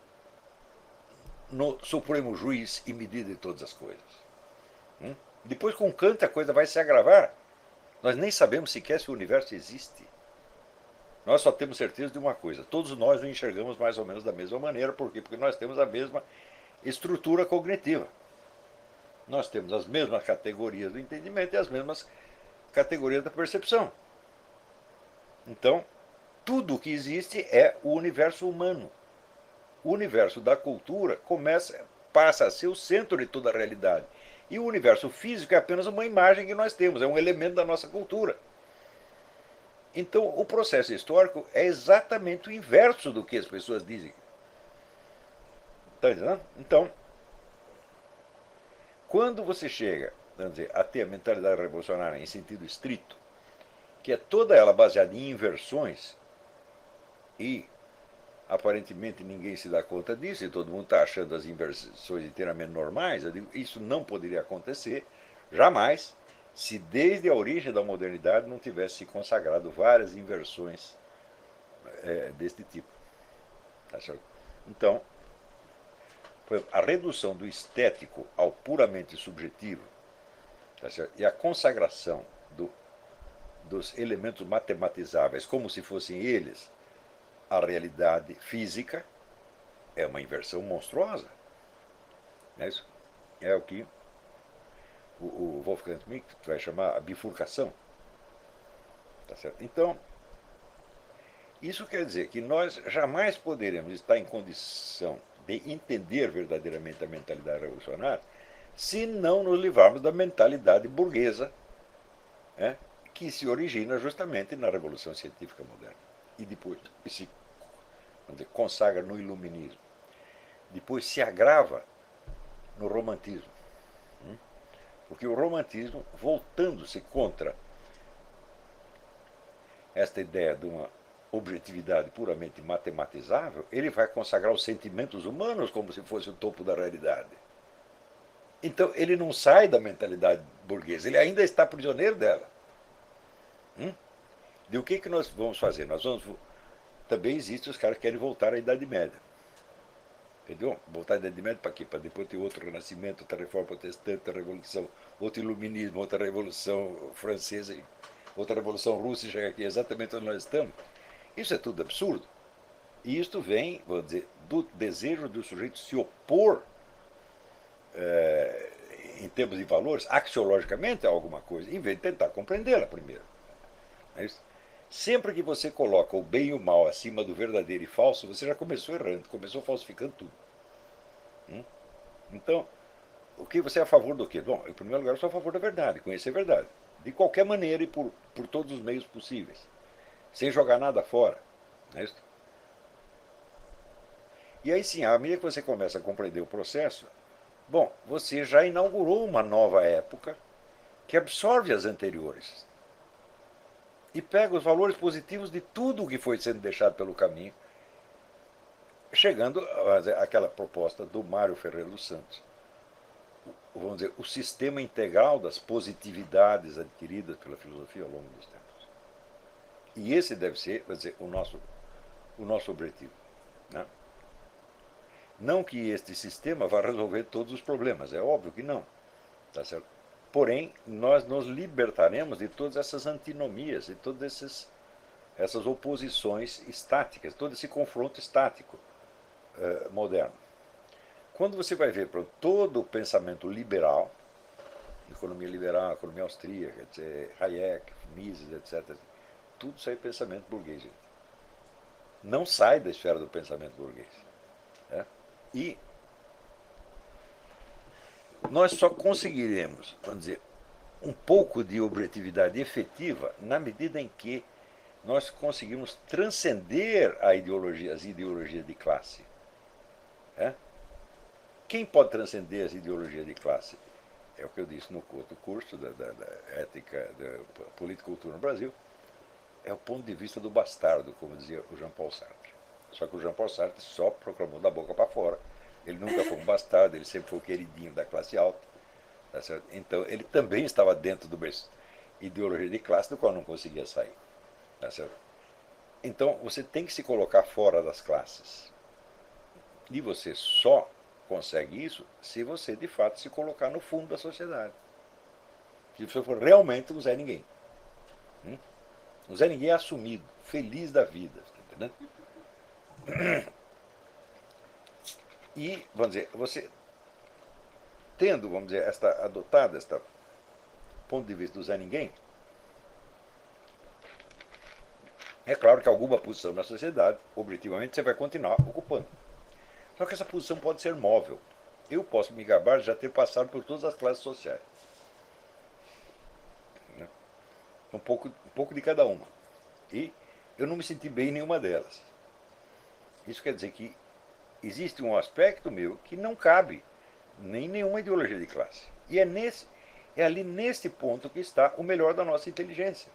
no supremo juiz e medida de todas as coisas. Depois, com Kant, a coisa vai se agravar. Nós nem sabemos sequer se o universo existe. Nós só temos certeza de uma coisa: todos nós o enxergamos mais ou menos da mesma maneira. Por quê? Porque nós temos a mesma estrutura cognitiva. Nós temos as mesmas categorias do entendimento e as mesmas categorias da percepção. Então, tudo o que existe é o universo humano. O universo da cultura passa a ser o centro de toda a realidade. E o universo físico é apenas uma imagem que nós temos, é um elemento da nossa cultura. Então, o processo histórico é exatamente o inverso do que as pessoas dizem. Está entendendo? Então, quando você chega, vamos dizer, a ter a mentalidade revolucionária em sentido estrito, que é toda ela baseada em inversões, e aparentemente ninguém se dá conta disso, e todo mundo está achando as inversões inteiramente normais, eu digo, isso não poderia acontecer jamais se desde a origem da modernidade não tivesse se consagrado várias inversões deste tipo. Tá certo? Então, a redução do estético ao puramente subjetivo, tá certo? E a consagração dos elementos matematizáveis como se fossem eles a realidade física, é uma inversão monstruosa. Isso é o que o Wolfgang Schmidt vai chamar a bifurcação. Tá certo? Então, isso quer dizer que nós jamais poderemos estar em condição de entender verdadeiramente a mentalidade revolucionária se não nos livrarmos da mentalidade burguesa, que se origina justamente na Revolução Científica Moderna. E depois se consagra no iluminismo. Depois se agrava no romantismo. Porque o romantismo, voltando-se contra esta ideia de uma objetividade puramente matematizável, ele vai consagrar os sentimentos humanos como se fosse o topo da realidade. Então ele não sai da mentalidade burguesa, ele ainda está prisioneiro dela. De o que nós vamos fazer? Também existem os caras que querem voltar à Idade Média. Entendeu? Voltar à Idade Média para quê? Para depois ter outro renascimento, outra reforma protestante, outra revolução, outro iluminismo, outra revolução francesa, outra revolução russa, e chega aqui exatamente onde nós estamos. Isso é tudo absurdo. E isto vem, vamos dizer, do desejo do sujeito se opor, em termos de valores, axiologicamente a alguma coisa, em vez de tentar compreendê-la primeiro. É isso? Sempre que você coloca o bem e o mal acima do verdadeiro e falso, você já começou errando, começou falsificando tudo. Então, o que você é a favor do quê? Bom, em primeiro lugar, eu sou a favor da verdade, conhecer a verdade. de qualquer maneira e por todos os meios possíveis, sem jogar nada fora. Não é isso? E aí sim, à medida que você começa a compreender o processo, bom, você já inaugurou uma nova época que absorve as anteriores e pega os valores positivos de tudo o que foi sendo deixado pelo caminho, chegando àquela proposta do Mário Ferreira dos Santos, vamos dizer, o sistema integral das positividades adquiridas pela filosofia ao longo dos tempos. E esse deve ser, vamos dizer, o nosso objetivo. Né? Não que este sistema vá resolver todos os problemas, é óbvio que não. Tá certo? Porém, nós nos libertaremos de todas essas antinomias, de todas essas oposições estáticas, todo esse confronto estático moderno. Quando você vai ver para todo o pensamento liberal, economia liberal, economia austríaca, Hayek, Mises, etc., tudo isso aí é pensamento burguês. Gente. Não sai da esfera do pensamento burguês. Né? E nós só conseguiremos, vamos dizer, um pouco de objetividade efetiva na medida em que nós conseguimos transcender as ideologias de classe. É? Quem pode transcender as ideologias de classe? É o que eu disse no outro curso da ética da política e cultura no Brasil. É o ponto de vista do bastardo, como dizia o Jean-Paul Sartre. Só que o Jean-Paul Sartre só proclamou da boca para fora. Ele nunca foi um bastardo, ele sempre foi o queridinho da classe alta. Tá certo? Então ele também estava dentro de uma ideologia de classe do qual não conseguia sair. Tá certo? Então você tem que se colocar fora das classes. E você só consegue isso se você de fato se colocar no fundo da sociedade. Se você for realmente um Zé Ninguém. Um Zé Ninguém assumido, feliz da vida. Tá entendendo? E, vamos dizer, você tendo, vamos dizer, adotado este ponto de vista do Zé Ninguém, é claro que alguma posição na sociedade, objetivamente, você vai continuar ocupando. Só que essa posição pode ser móvel. Eu posso me gabar de já ter passado por todas as classes sociais. Um pouco de cada uma. E eu não me senti bem em nenhuma delas. Isso quer dizer que existe um aspecto meu que não cabe nem nenhuma ideologia de classe. E é ali nesse ponto que está o melhor da nossa inteligência.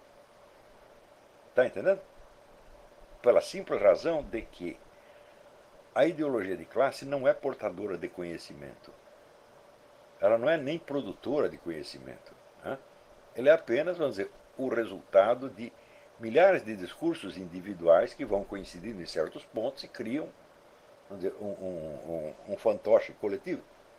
Está entendendo? Pela simples razão de que a ideologia de classe não é portadora de conhecimento. Ela não é nem produtora de conhecimento. Né? Ela é apenas, vamos dizer, o resultado de milhares de discursos individuais que vão coincidindo em certos pontos e criam, vamos dizer, um fantoche coletivo.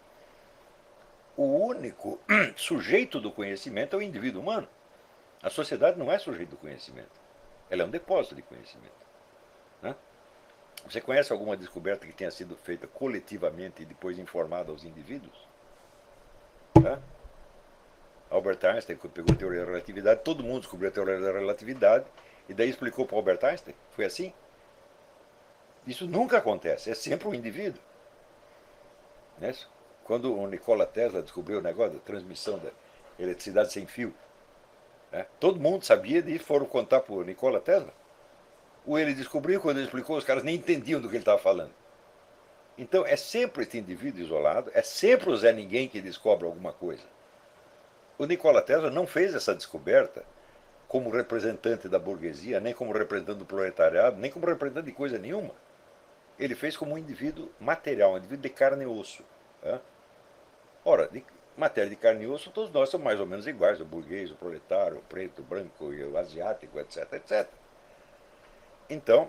O único sujeito do conhecimento é o indivíduo humano. A sociedade não é sujeito do conhecimento. Ela é um depósito de conhecimento. Né? Você conhece alguma descoberta que tenha sido feita coletivamente e depois informada aos indivíduos? Tá? Albert Einstein pegou a teoria da relatividade, todo mundo descobriu a teoria da relatividade e daí explicou para Albert Einstein. Foi assim? Isso nunca acontece, é sempre um indivíduo. Não é isso? Quando o Nikola Tesla descobriu o negócio da transmissão da eletricidade sem fio, né? Todo mundo sabia e foram contar para o Nikola Tesla. Ou ele descobriu, quando ele explicou, os caras nem entendiam do que ele estava falando. Então é sempre esse indivíduo isolado, é sempre o Zé Ninguém que descobre alguma coisa. O Nikola Tesla não fez essa descoberta como representante da burguesia, nem como representante do proletariado, nem como representante de coisa nenhuma. Ele fez como um indivíduo material, um indivíduo de carne e osso. Né? Ora, de matéria de carne e osso, todos nós somos mais ou menos iguais, o burguês, o proletário, o preto, o branco, o asiático, etc, etc. Então,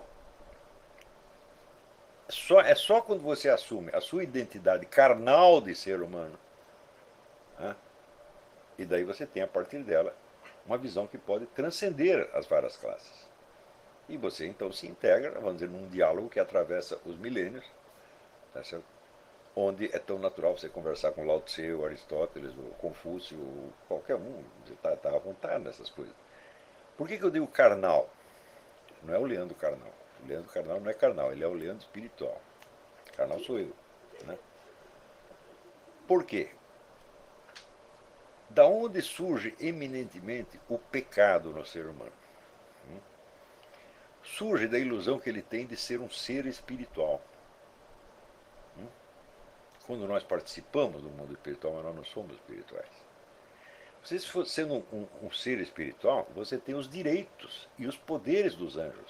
é só quando você assume a sua identidade carnal de ser humano, né? E daí você tem, a partir dela, uma visão que pode transcender as várias classes. E você, então, se integra, vamos dizer, num diálogo que atravessa os milênios, tá certo? Onde é tão natural você conversar com Lao Tse, o Aristóteles, o Confúcio, qualquer um, você está à vontade nessas coisas. Por que eu digo carnal? Não é o Leandro carnal. O Leandro carnal não é carnal, ele é o Leandro espiritual. Carnal sou eu. Né? Por quê? Da onde surge eminentemente o pecado no ser humano? Surge da ilusão que ele tem de ser um ser espiritual. Quando nós participamos do mundo espiritual, mas nós não somos espirituais. Você, se for sendo um ser espiritual, você tem os direitos e os poderes dos anjos.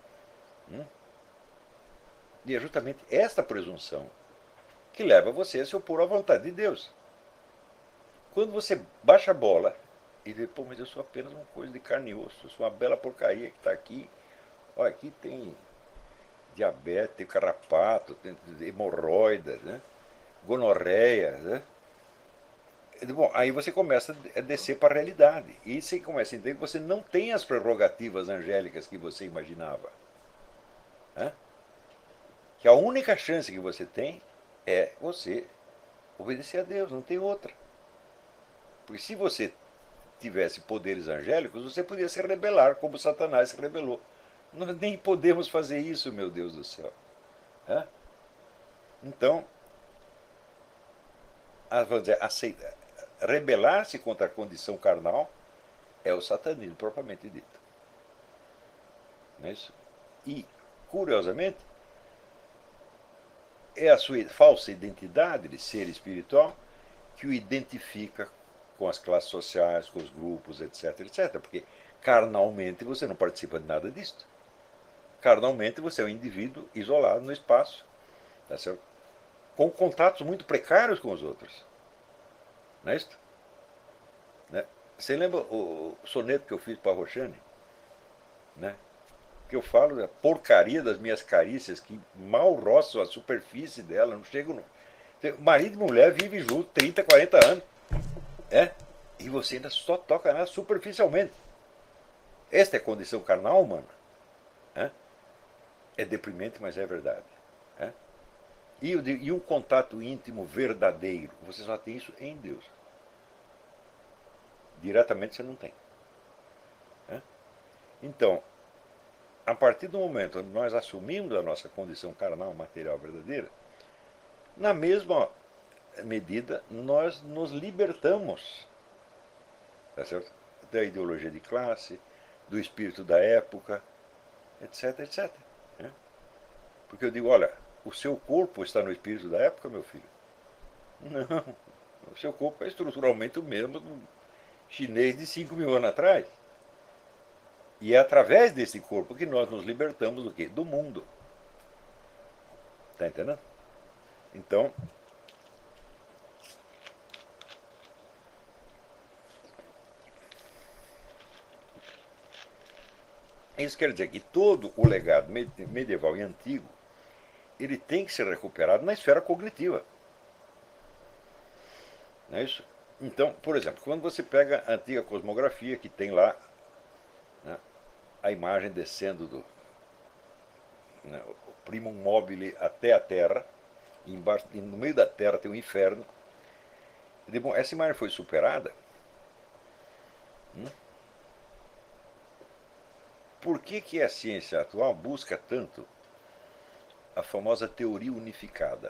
E é justamente esta presunção que leva você a se opor à vontade de Deus. Quando você baixa a bola e vê, pô, mas eu sou apenas uma coisa de carne e osso, eu sou uma bela porcaria que está aqui. Olha, aqui tem diabetes, tem carrapato, tem hemorroidas, né? Gonorreia, né? Bom, aí você começa a descer para a realidade. E você começa a entender que você não tem as prerrogativas angélicas que você imaginava. Né? Que a única chance que você tem é você obedecer a Deus, não tem outra. Porque se você tivesse poderes angélicos, você podia se rebelar, como Satanás se rebelou. Nós nem podemos fazer isso, meu Deus do céu. Né? Então, vamos dizer, rebelar-se contra a condição carnal é o satanismo propriamente dito. Não é isso? E, curiosamente, é a sua falsa identidade de ser espiritual que o identifica com as classes sociais, com os grupos, etc, etc. Porque carnalmente você não participa de nada disto. Carnalmente você é um indivíduo isolado no espaço, tá certo? Com contatos muito precários com os outros. Não é isso? Né? Você lembra o soneto que eu fiz para a Roxane? Né? Que eu falo da porcaria das minhas carícias, que mal roçam a superfície dela, não chegam. Marido e mulher vivem juntos 30, 40 anos. É? E você ainda só toca nela superficialmente. Esta é a condição carnal humana. É deprimente, mas é verdade. É? E um contato íntimo verdadeiro, você só tem isso em Deus. Diretamente você não tem. É? Então, a partir do momento onde nós assumimos a nossa condição carnal, material verdadeira, na mesma medida nós nos libertamos, tá certo? Da ideologia de classe, do espírito da época, etc, etc. Né? Porque eu digo, olha, o seu corpo está no espírito da época, meu filho? Não, o seu corpo é estruturalmente o mesmo do chinês de 5.000 anos atrás. E é através desse corpo que nós nos libertamos do quê? Do mundo. Está entendendo? Então, isso quer dizer que todo o legado medieval e antigo ele tem que ser recuperado na esfera cognitiva. Não é isso? Então, por exemplo, quando você pega a antiga cosmografia, que tem lá, né, a imagem descendo do, né, o primum mobile até a Terra, e embaixo, e no meio da Terra tem um inferno. E, bom, essa imagem foi superada. Por que a ciência atual busca tanto a famosa teoria unificada?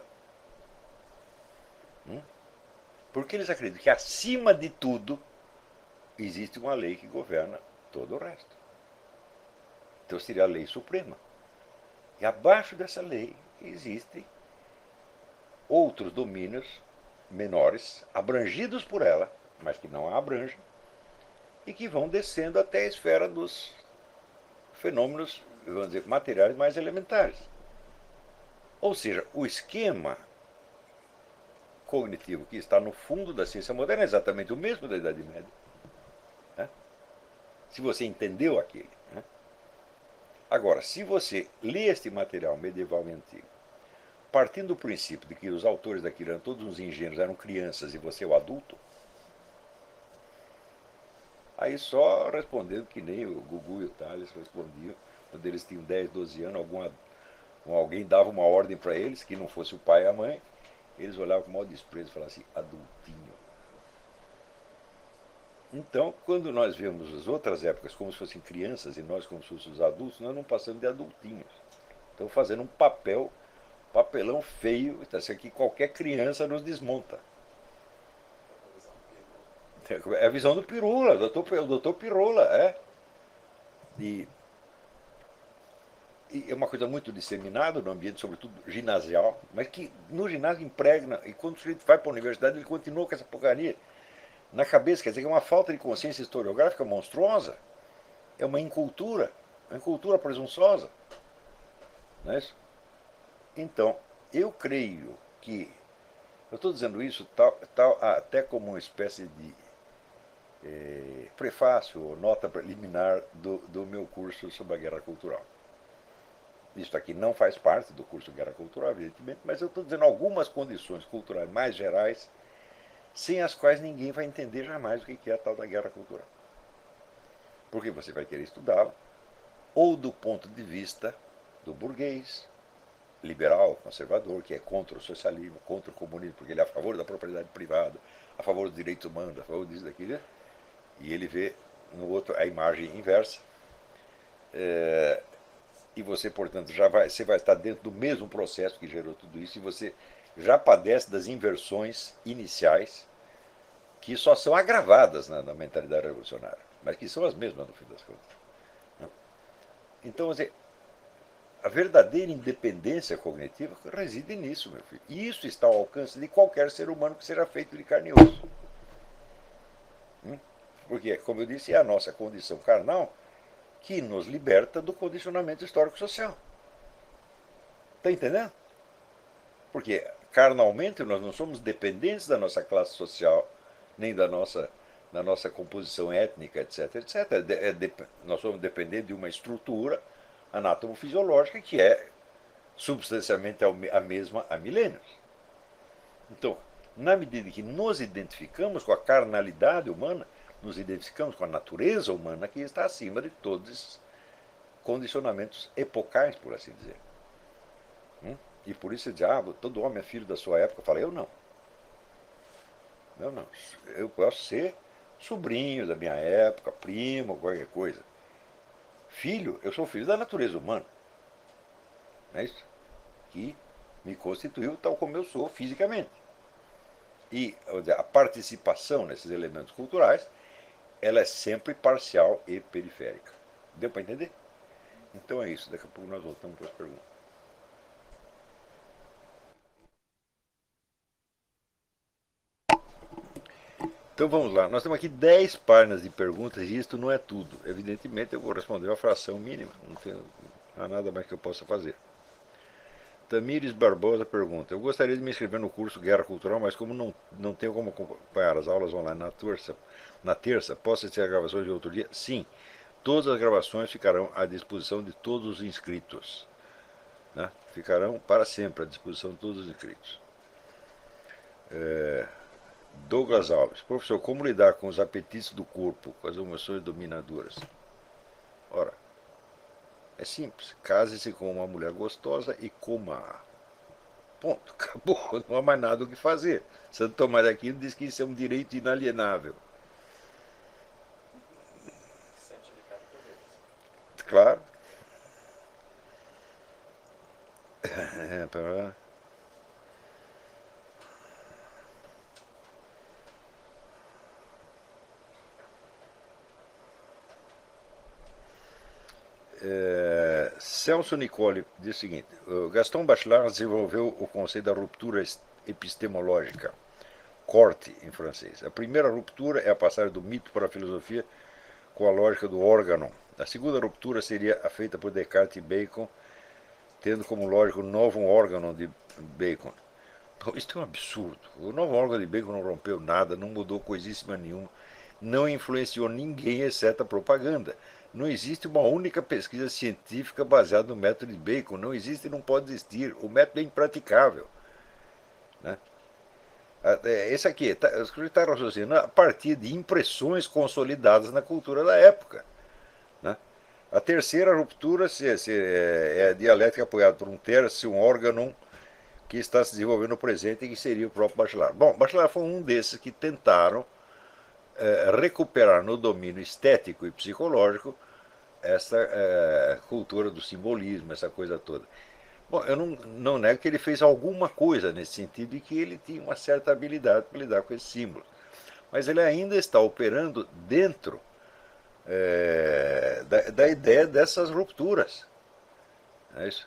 Porque eles acreditam que acima de tudo existe uma lei que governa todo o resto. Então seria a lei suprema. E abaixo dessa lei existem outros domínios menores, abrangidos por ela, mas que não a abrangem, e que vão descendo até a esfera dos fenômenos, vamos dizer, materiais mais elementares. Ou seja, o esquema cognitivo que está no fundo da ciência moderna é exatamente o mesmo da Idade Média. Né? Se você entendeu aquele. Né? Agora, se você lê este material medieval e antigo, partindo do princípio de que os autores daquilo eram todos uns ingênuos, eram crianças e você é o adulto, aí só respondendo que nem o Gugu e o Thales respondiam, quando eles tinham 10, 12 anos, alguém dava uma ordem para eles, que não fosse o pai e a mãe, eles olhavam com o maior desprezo e falavam assim, adultinho. Então, quando nós vemos as outras épocas como se fossem crianças e nós como se fôssemos adultos, nós não passamos de adultinhos. Estamos fazendo um papelão feio, que qualquer criança nos desmonta. É a visão do Pirula, o doutor Pirula, é. E, e é uma coisa muito disseminada no ambiente, sobretudo ginasial, mas que no ginásio impregna, e quando o sujeito vai para a universidade, ele continua com essa porcaria na cabeça. Quer dizer, que é uma falta de consciência historiográfica monstruosa. É uma incultura presunçosa. Não é isso? Então, eu creio que. Eu estou dizendo isso até como uma espécie de prefácio ou nota preliminar do meu curso sobre a guerra cultural. Isso aqui não faz parte do curso de Guerra Cultural, evidentemente, mas eu estou dizendo algumas condições culturais mais gerais, sem as quais ninguém vai entender jamais o que é a tal da guerra cultural. Porque você vai querer estudá-la, ou do ponto de vista do burguês, liberal, conservador, que é contra o socialismo, contra o comunismo, porque ele é a favor da propriedade privada, a favor dos direitos humanos, a favor disso, daquilo, e ele vê no outro a imagem inversa. E você, portanto, você vai estar dentro do mesmo processo que gerou tudo isso, e você já padece das inversões iniciais, que só são agravadas na mentalidade revolucionária, mas que são as mesmas no fim das contas. Então, a verdadeira independência cognitiva reside nisso, meu filho. E isso está ao alcance de qualquer ser humano que seja feito de carne e osso. Porque, como eu disse, é a nossa condição carnal que nos liberta do condicionamento histórico-social. Está entendendo? Porque carnalmente nós não somos dependentes da nossa classe social, nem da nossa composição étnica, etc, etc. Nós somos dependentes de uma estrutura anatomofisiológica que é substancialmente a mesma há milênios. Então, na medida que nos identificamos com a carnalidade humana, nos identificamos com a natureza humana que está acima de todos esses condicionamentos epocais, por assim dizer. E por isso você diz, todo homem é filho da sua época. Eu falei, eu não. Eu não. Eu posso ser sobrinho da minha época, primo, qualquer coisa. Filho, eu sou filho da natureza humana. Não é isso? Que me constituiu tal como eu sou fisicamente. E a participação nesses elementos culturais, ela é sempre parcial e periférica. Deu para entender? Então é isso. Daqui a pouco nós voltamos para as perguntas. Então vamos lá. Nós temos aqui 10 páginas de perguntas e isto não é tudo. Evidentemente eu vou responder uma fração mínima. Não há nada mais que eu possa fazer. Tamires Barbosa pergunta: eu gostaria de me inscrever no curso Guerra Cultural, mas como não tenho como acompanhar as aulas online na terça, posso assistir a gravações de outro dia? Sim. Todas as gravações ficarão à disposição de todos os inscritos. Né? Ficarão para sempre à disposição de todos os inscritos. Douglas Alves: professor, como lidar com os apetites do corpo, com as emoções dominadoras? Ora, é simples. Case-se com uma mulher gostosa e coma-a. Ponto. Acabou. Não há mais nada o que fazer. Santo Tomás de Aquino diz que isso é um direito inalienável. Claro. Celso Nicole diz o seguinte: Gaston Bachelard desenvolveu o conceito da ruptura epistemológica, corte em francês. A primeira ruptura é a passagem do mito para a filosofia com a lógica do órgão. A segunda ruptura seria a feita por Descartes e Bacon, tendo como lógico o novo órgão de Bacon. Isso é um absurdo. O novo órgão de Bacon não rompeu nada, não mudou coisíssima nenhuma, não influenciou ninguém, exceto a propaganda. Não existe uma única pesquisa científica baseada no método de Bacon. Não existe e não pode existir. O método é impraticável. Né? Esse aqui, está raciocinando a partir de impressões consolidadas na cultura da época. Né? A terceira ruptura é a dialética apoiada por um terço, um órgão que está se desenvolvendo no presente e que seria o próprio Bachelard. Bom, Bachelard foi um desses que tentaram recuperar no domínio estético e psicológico essa cultura do simbolismo, essa coisa toda. Bom, eu não nego que ele fez alguma coisa nesse sentido e que ele tinha uma certa habilidade para lidar com esse símbolo. mas ele ainda está operando dentro da ideia dessas rupturas. É isso.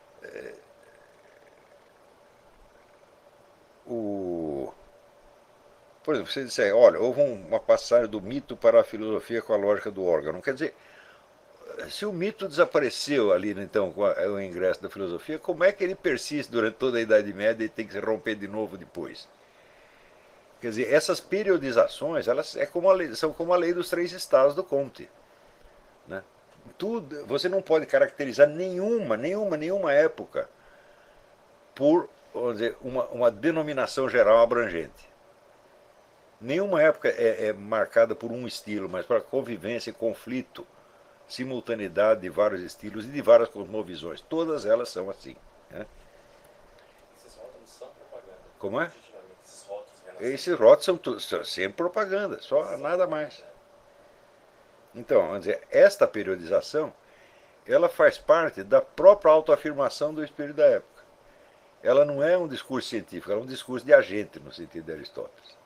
O, por exemplo, você disser, olha, houve uma passagem do mito para a filosofia com a lógica do órgão. Quer dizer, se o mito desapareceu ali, então, com o ingresso da filosofia, como é que ele persiste durante toda a Idade Média e tem que se romper de novo depois? Quer dizer, essas periodizações, elas são como a lei dos três estados do Comte. Né? Tudo, você não pode caracterizar nenhuma época por, vamos dizer, uma denominação geral abrangente. Nenhuma época é marcada por um estilo, mas por convivência e conflito, simultaneidade de vários estilos e de várias cosmovisões. Todas elas são assim. Né? Esses rótulos são propaganda. Como é? Esses rótulos Esses rótulos são sempre propaganda, só nada mais. Então, vamos dizer, esta periodização, ela faz parte da própria autoafirmação do espírito da época. Ela não é um discurso científico, ela é um discurso de agente, no sentido de Aristóteles.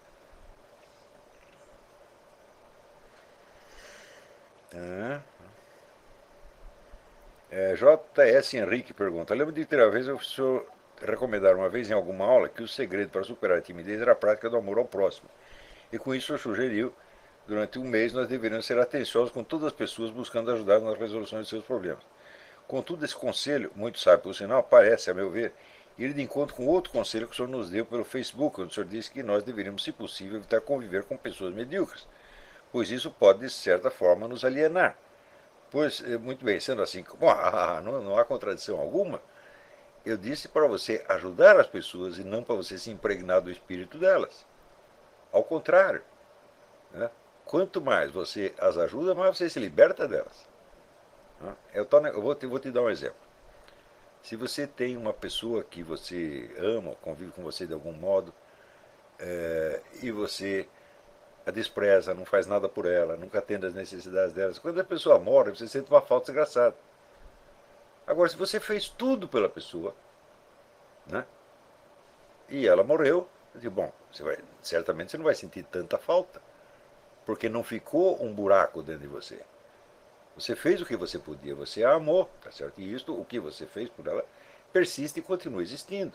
J.S. Henrique pergunta: lembro de ter uma vez o senhor recomendar uma vez em alguma aula que o segredo para superar a timidez era a prática do amor ao próximo. E com isso o senhor sugeriu, durante um mês nós deveríamos ser atenciosos com todas as pessoas buscando ajudar nas resoluções de seus problemas. Contudo, esse conselho, muito sábio por sinal, parece, a meu ver, ir de encontro com outro conselho que o senhor nos deu pelo Facebook, onde o senhor disse que nós deveríamos, se possível, evitar conviver com pessoas medíocres, pois isso pode, de certa forma, nos alienar. Pois, muito bem, sendo assim, bom, não há contradição alguma, eu disse para você ajudar as pessoas e não para você se impregnar do espírito delas. Ao contrário, né? Quanto mais você as ajuda, mais você se liberta delas. Né? Eu vou te dar um exemplo. Se você tem uma pessoa que você ama, convive com você de algum modo, e você a despreza, não faz nada por ela, nunca atende às necessidades delas, quando a pessoa morre, você sente uma falta desgraçada. Agora, se você fez tudo pela pessoa, né, e ela morreu, eu digo, bom, certamente você não vai sentir tanta falta, porque não ficou um buraco dentro de você. Você fez o que você podia, você a amou, tá certo? E isto, o que você fez por ela, persiste e continua existindo.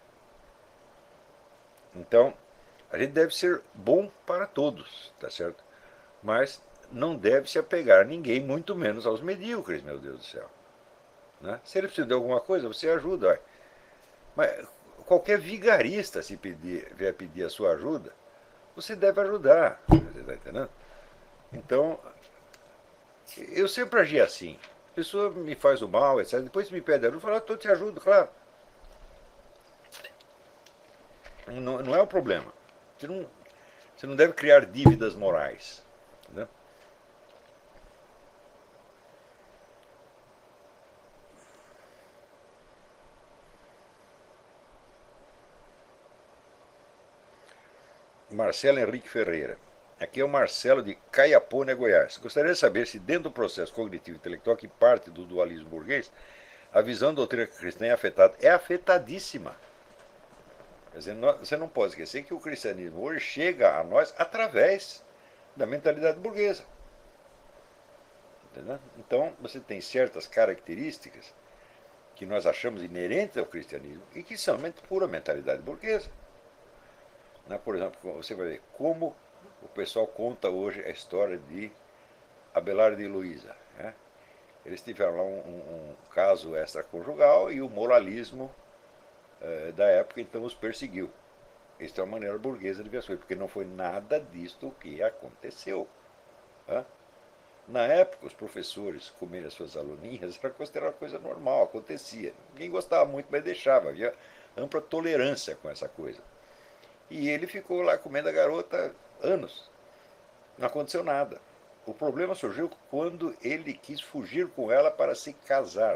Então, a gente deve ser bom para todos, tá certo? Mas não deve se apegar a ninguém, muito menos aos medíocres, meu Deus do céu. Né? Se ele precisa de alguma coisa, você ajuda. Ó. Mas qualquer vigarista, se vier pedir a sua ajuda, você deve ajudar. Você está entendendo? Então, eu sempre agi assim. A pessoa me faz o mal, etc. Depois me pede ajuda, eu falo, eu te ajudo, claro. Não é um problema. Você não deve criar dívidas morais. Entendeu? Marcelo Henrique Ferreira. Aqui é o Marcelo de Caiapônia, Goiás. Gostaria de saber se dentro do processo cognitivo intelectual que parte do dualismo burguês, a visão da doutrina cristã é afetada. É afetadíssima. Quer dizer, você não pode esquecer que o cristianismo hoje chega a nós através da mentalidade burguesa. Entendeu? Então, você tem certas características que nós achamos inerentes ao cristianismo e que são pura mentalidade burguesa. Por exemplo, você vai ver como o pessoal conta hoje a história de Abelardo e Luísa. Né? Eles tiveram lá um caso extraconjugal e o moralismo da época então os perseguiu. Esta é uma maneira burguesa de ver as coisas, porque não foi nada disto que aconteceu. Né? Na época, os professores comerem as suas aluninhas era considerada coisa normal, acontecia. Ninguém gostava muito, mas deixava. Havia ampla tolerância com essa coisa. E ele ficou lá comendo a garota anos. Não aconteceu nada. O problema surgiu quando ele quis fugir com ela para se casar.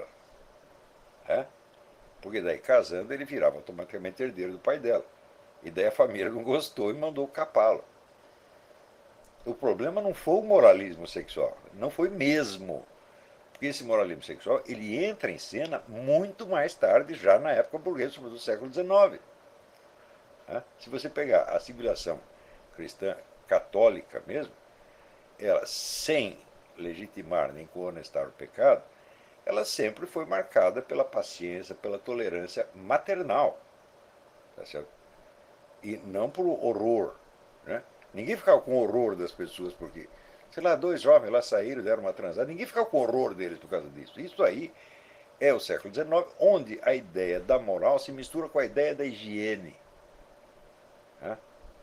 Porque daí, casando, ele virava automaticamente herdeiro do pai dela. E daí a família não gostou e mandou capá-lo. O problema não foi o moralismo sexual. Não foi mesmo. Porque esse moralismo sexual ele entra em cena muito mais tarde, já na época burguesa, do século XIX. Se você pegar a civilização cristã católica mesmo, ela, sem legitimar nem cohonestar o pecado, ela sempre foi marcada pela paciência, pela tolerância maternal, tá certo? E não por horror, né? Ninguém ficava com horror das pessoas porque, sei lá, dois jovens lá saíram, deram uma transada, ninguém ficava com horror deles por causa disso. Isso aí é o século XIX, onde a ideia da moral se mistura com a ideia da higiene. Né?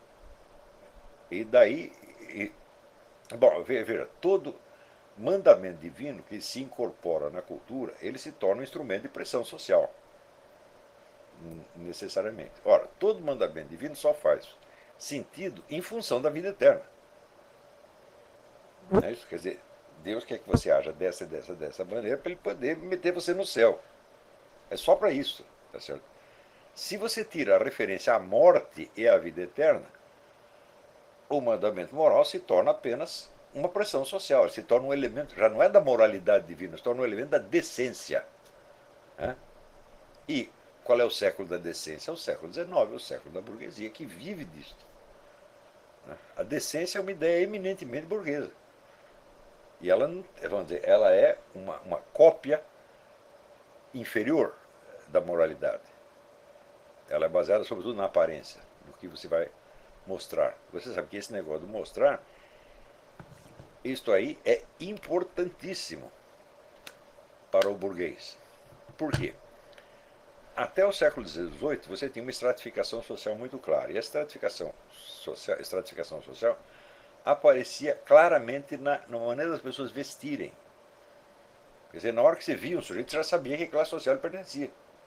E daí, bom, veja, todo mandamento divino que se incorpora na cultura, ele se torna um instrumento de pressão social, necessariamente. Ora, todo mandamento divino só faz sentido em função da vida eterna. Não é isso? Quer dizer, Deus quer que você haja dessa maneira para ele poder meter você no céu. É só para isso, tá certo? Se você tira a referência à morte e à vida eterna, o mandamento moral se torna apenas uma pressão social, se torna um elemento, já não é da moralidade divina, se torna um elemento da decência. Né? E qual é o século da decência? É o século XIX, o século da burguesia, que vive disso. Né? A decência é uma ideia eminentemente burguesa. E ela, vamos dizer, ela é uma cópia inferior da moralidade. Ela é baseada sobretudo na aparência, no que você vai mostrar. Você sabe que esse negócio de mostrar, isto aí é importantíssimo para o burguês. Por quê? Até o século XVIII você tinha uma estratificação social muito clara. E a estratificação social aparecia claramente na maneira das pessoas vestirem. Quer dizer, na hora que você via um sujeito, você já sabia que classe social ele pertencia.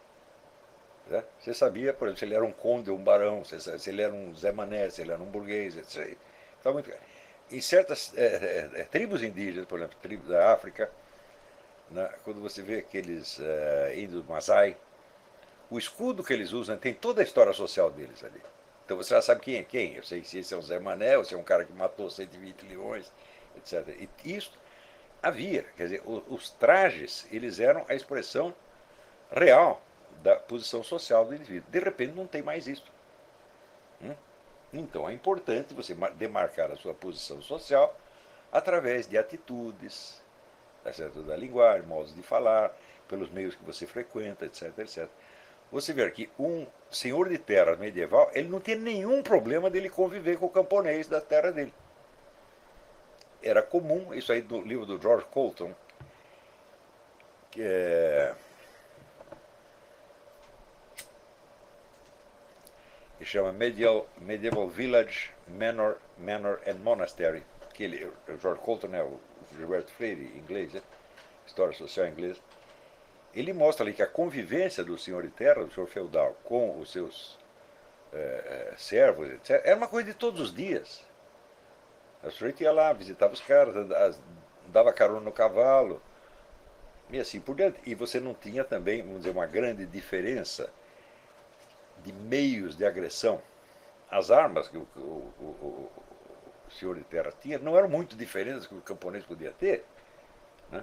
Né? Você sabia, por exemplo, se ele era um conde ou um barão, se ele era um Zé Mané, se ele era um burguês, etc. Então, em certas tribos indígenas, por exemplo, tribos da África, né, quando você vê aqueles índios Masai, o escudo que eles usam tem toda a história social deles ali. Então você já sabe quem é quem. Eu sei se esse é um Zé Mané, ou se é um cara que matou 120 leões, etc. E isso havia. Quer dizer, os trajes, eles eram a expressão real da posição social do indivíduo. De repente não tem mais isso. Então é importante você demarcar a sua posição social através de atitudes, tá certo? Da linguagem, modos de falar, pelos meios que você frequenta, etc, etc. Você vê que um senhor de terra medieval, ele não tinha nenhum problema dele conviver com o camponês da terra dele. Era comum, isso aí do livro do George Colton, que chama Medieval Village, Manor and Monastery. O George Colton é o Gilberto Freire, inglês, história social inglesa. Ele mostra ali que a convivência do senhor de terra, do senhor feudal, com os seus servos, etc., era uma coisa de todos os dias. O sujeito ia lá, visitava os caras, dava carona no cavalo, e assim por diante. E você não tinha também, vamos dizer, uma grande diferença de meios de agressão. As armas que o senhor de terra tinha não eram muito diferentes do que o camponês podia ter. Né?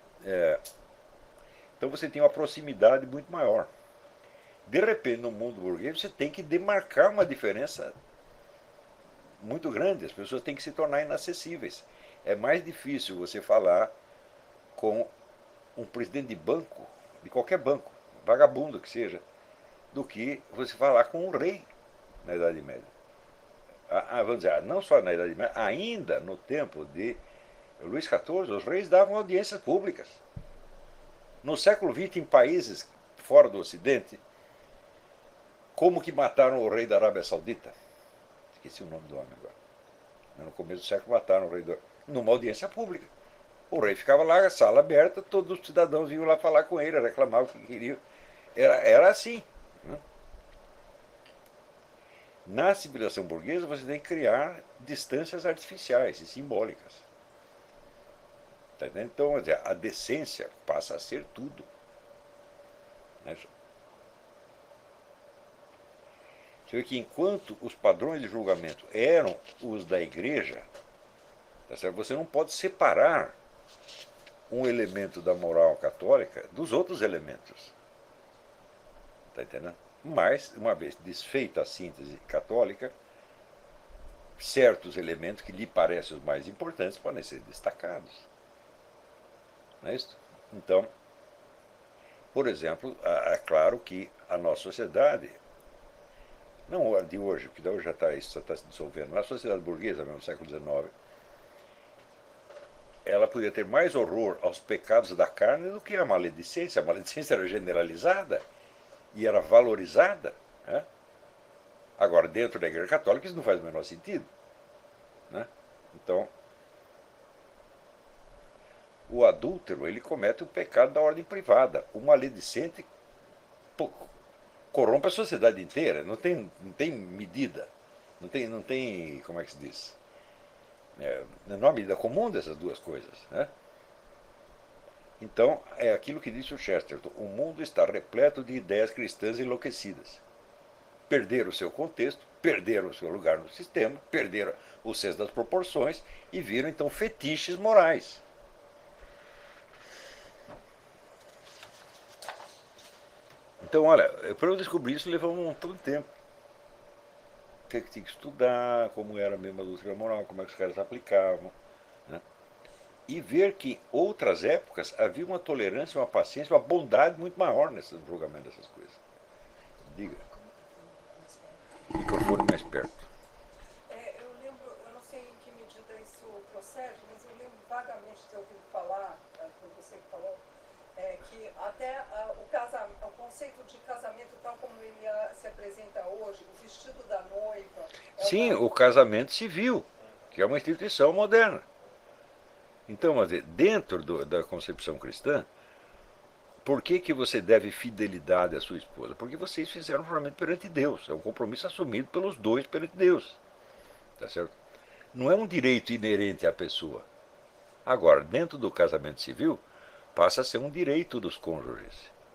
Então você tem uma proximidade muito maior. De repente, no mundo burguês, você tem que demarcar uma diferença muito grande. As pessoas têm que se tornar inacessíveis. É mais difícil você falar com um presidente de banco, de qualquer banco, vagabundo que seja, do que você falar com um rei na Idade Média. Vamos dizer, não só na Idade Média, ainda no tempo de Luís XIV, os reis davam audiências públicas. No século XX, em países fora do Ocidente, como que mataram o rei da Arábia Saudita? Esqueci o nome do homem agora. No começo do século mataram o rei numa audiência pública. O rei ficava lá, a sala aberta, todos os cidadãos iam lá falar com ele, reclamavam o que queriam. Era assim. Né? Na civilização burguesa, você tem que criar distâncias artificiais e simbólicas. Tá entendendo? Então, a decência passa a ser tudo. Né? Você vê que enquanto os padrões de julgamento eram os da igreja, tá certo? Você não pode separar um elemento da moral católica dos outros elementos. Está entendendo? Mas, uma vez desfeita a síntese católica, certos elementos que lhe parecem os mais importantes podem ser destacados. Não é isso? Então, por exemplo, é claro que a nossa sociedade, não a de hoje, porque hoje isso já está se dissolvendo, mas a sociedade burguesa, mesmo no século XIX, ela podia ter mais horror aos pecados da carne do que a maledicência. A maledicência era generalizada e era valorizada. Né? Agora, dentro da Igreja Católica, isso não faz o menor sentido. Né? Então, o adúltero, ele comete o pecado da ordem privada. O maledicente corrompe a sociedade inteira. Não tem medida. Não tem, como é que se diz? Não há medida comum dessas duas coisas. Né? Então, é aquilo que disse o Chesterton: o mundo está repleto de ideias cristãs enlouquecidas. Perderam o seu contexto, perderam o seu lugar no sistema, perderam o senso das proporções e viram, então, fetiches morais. Então, olha, para eu descobrir isso levou um montão de tempo. Tinha que estudar como era mesmo a doutrina moral, como é que os caras aplicavam. Né? E ver que em outras épocas havia uma tolerância, uma paciência, uma bondade muito maior nesse julgamento dessas coisas. Diga. O microfone mais perto. Eu lembro, eu não sei em que medida isso procede, mas eu lembro vagamente de ter ouvido falar, foi você que falou, que até o conceito de casamento tal como ele se apresenta hoje, o vestido da noiva... Sim, o casamento civil, que é uma instituição moderna. Então, dentro da concepção cristã, por que você deve fidelidade à sua esposa? Porque vocês fizeram um juramento perante Deus. É um compromisso assumido pelos dois perante Deus. Tá certo? Não é um direito inerente à pessoa. Agora, dentro do casamento civil, passa a ser um direito dos cônjuges.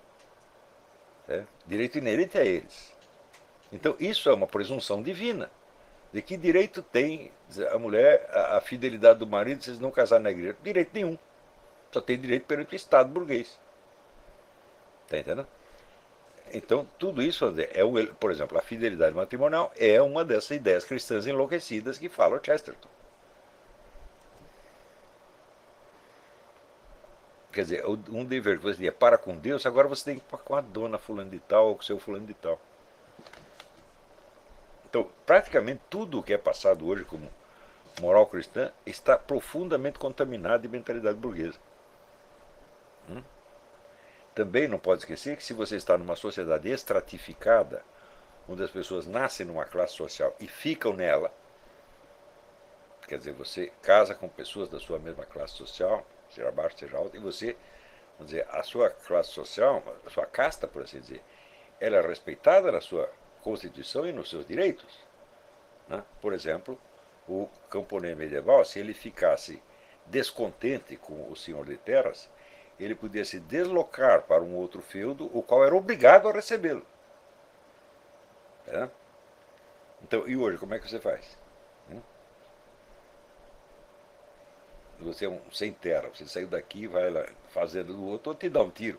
Direito inerente a eles. Então, isso é uma presunção divina. De que direito tem a mulher, a fidelidade do marido, se eles não casarem na igreja? Direito nenhum. Só tem direito perante o Estado burguês. Está entendendo? Então, tudo isso, por exemplo, a fidelidade matrimonial é uma dessas ideias cristãs enlouquecidas que fala o Chesterton. Quer dizer, um dever que você tinha para com Deus, agora você tem que ir com a dona fulano de tal ou com o seu fulano de tal. Então, praticamente tudo o que é passado hoje como moral cristã está profundamente contaminado de mentalidade burguesa. Também não pode esquecer que se você está numa sociedade estratificada, onde as pessoas nascem numa classe social e ficam nela, quer dizer, você casa com pessoas da sua mesma classe social, seja baixa, seja alta, e você, vamos dizer, a sua classe social, a sua casta, por assim dizer, ela é respeitada na sua Constituição e nos seus direitos. Né? Por exemplo, o camponês medieval, se ele ficasse descontente com o senhor de terras, ele podia se deslocar para um outro feudo, o qual era obrigado a recebê-lo. Então, e hoje, como é que você faz? Você é um sem terra, você saiu daqui, vai lá fazendo do outro, ou te dá um tiro.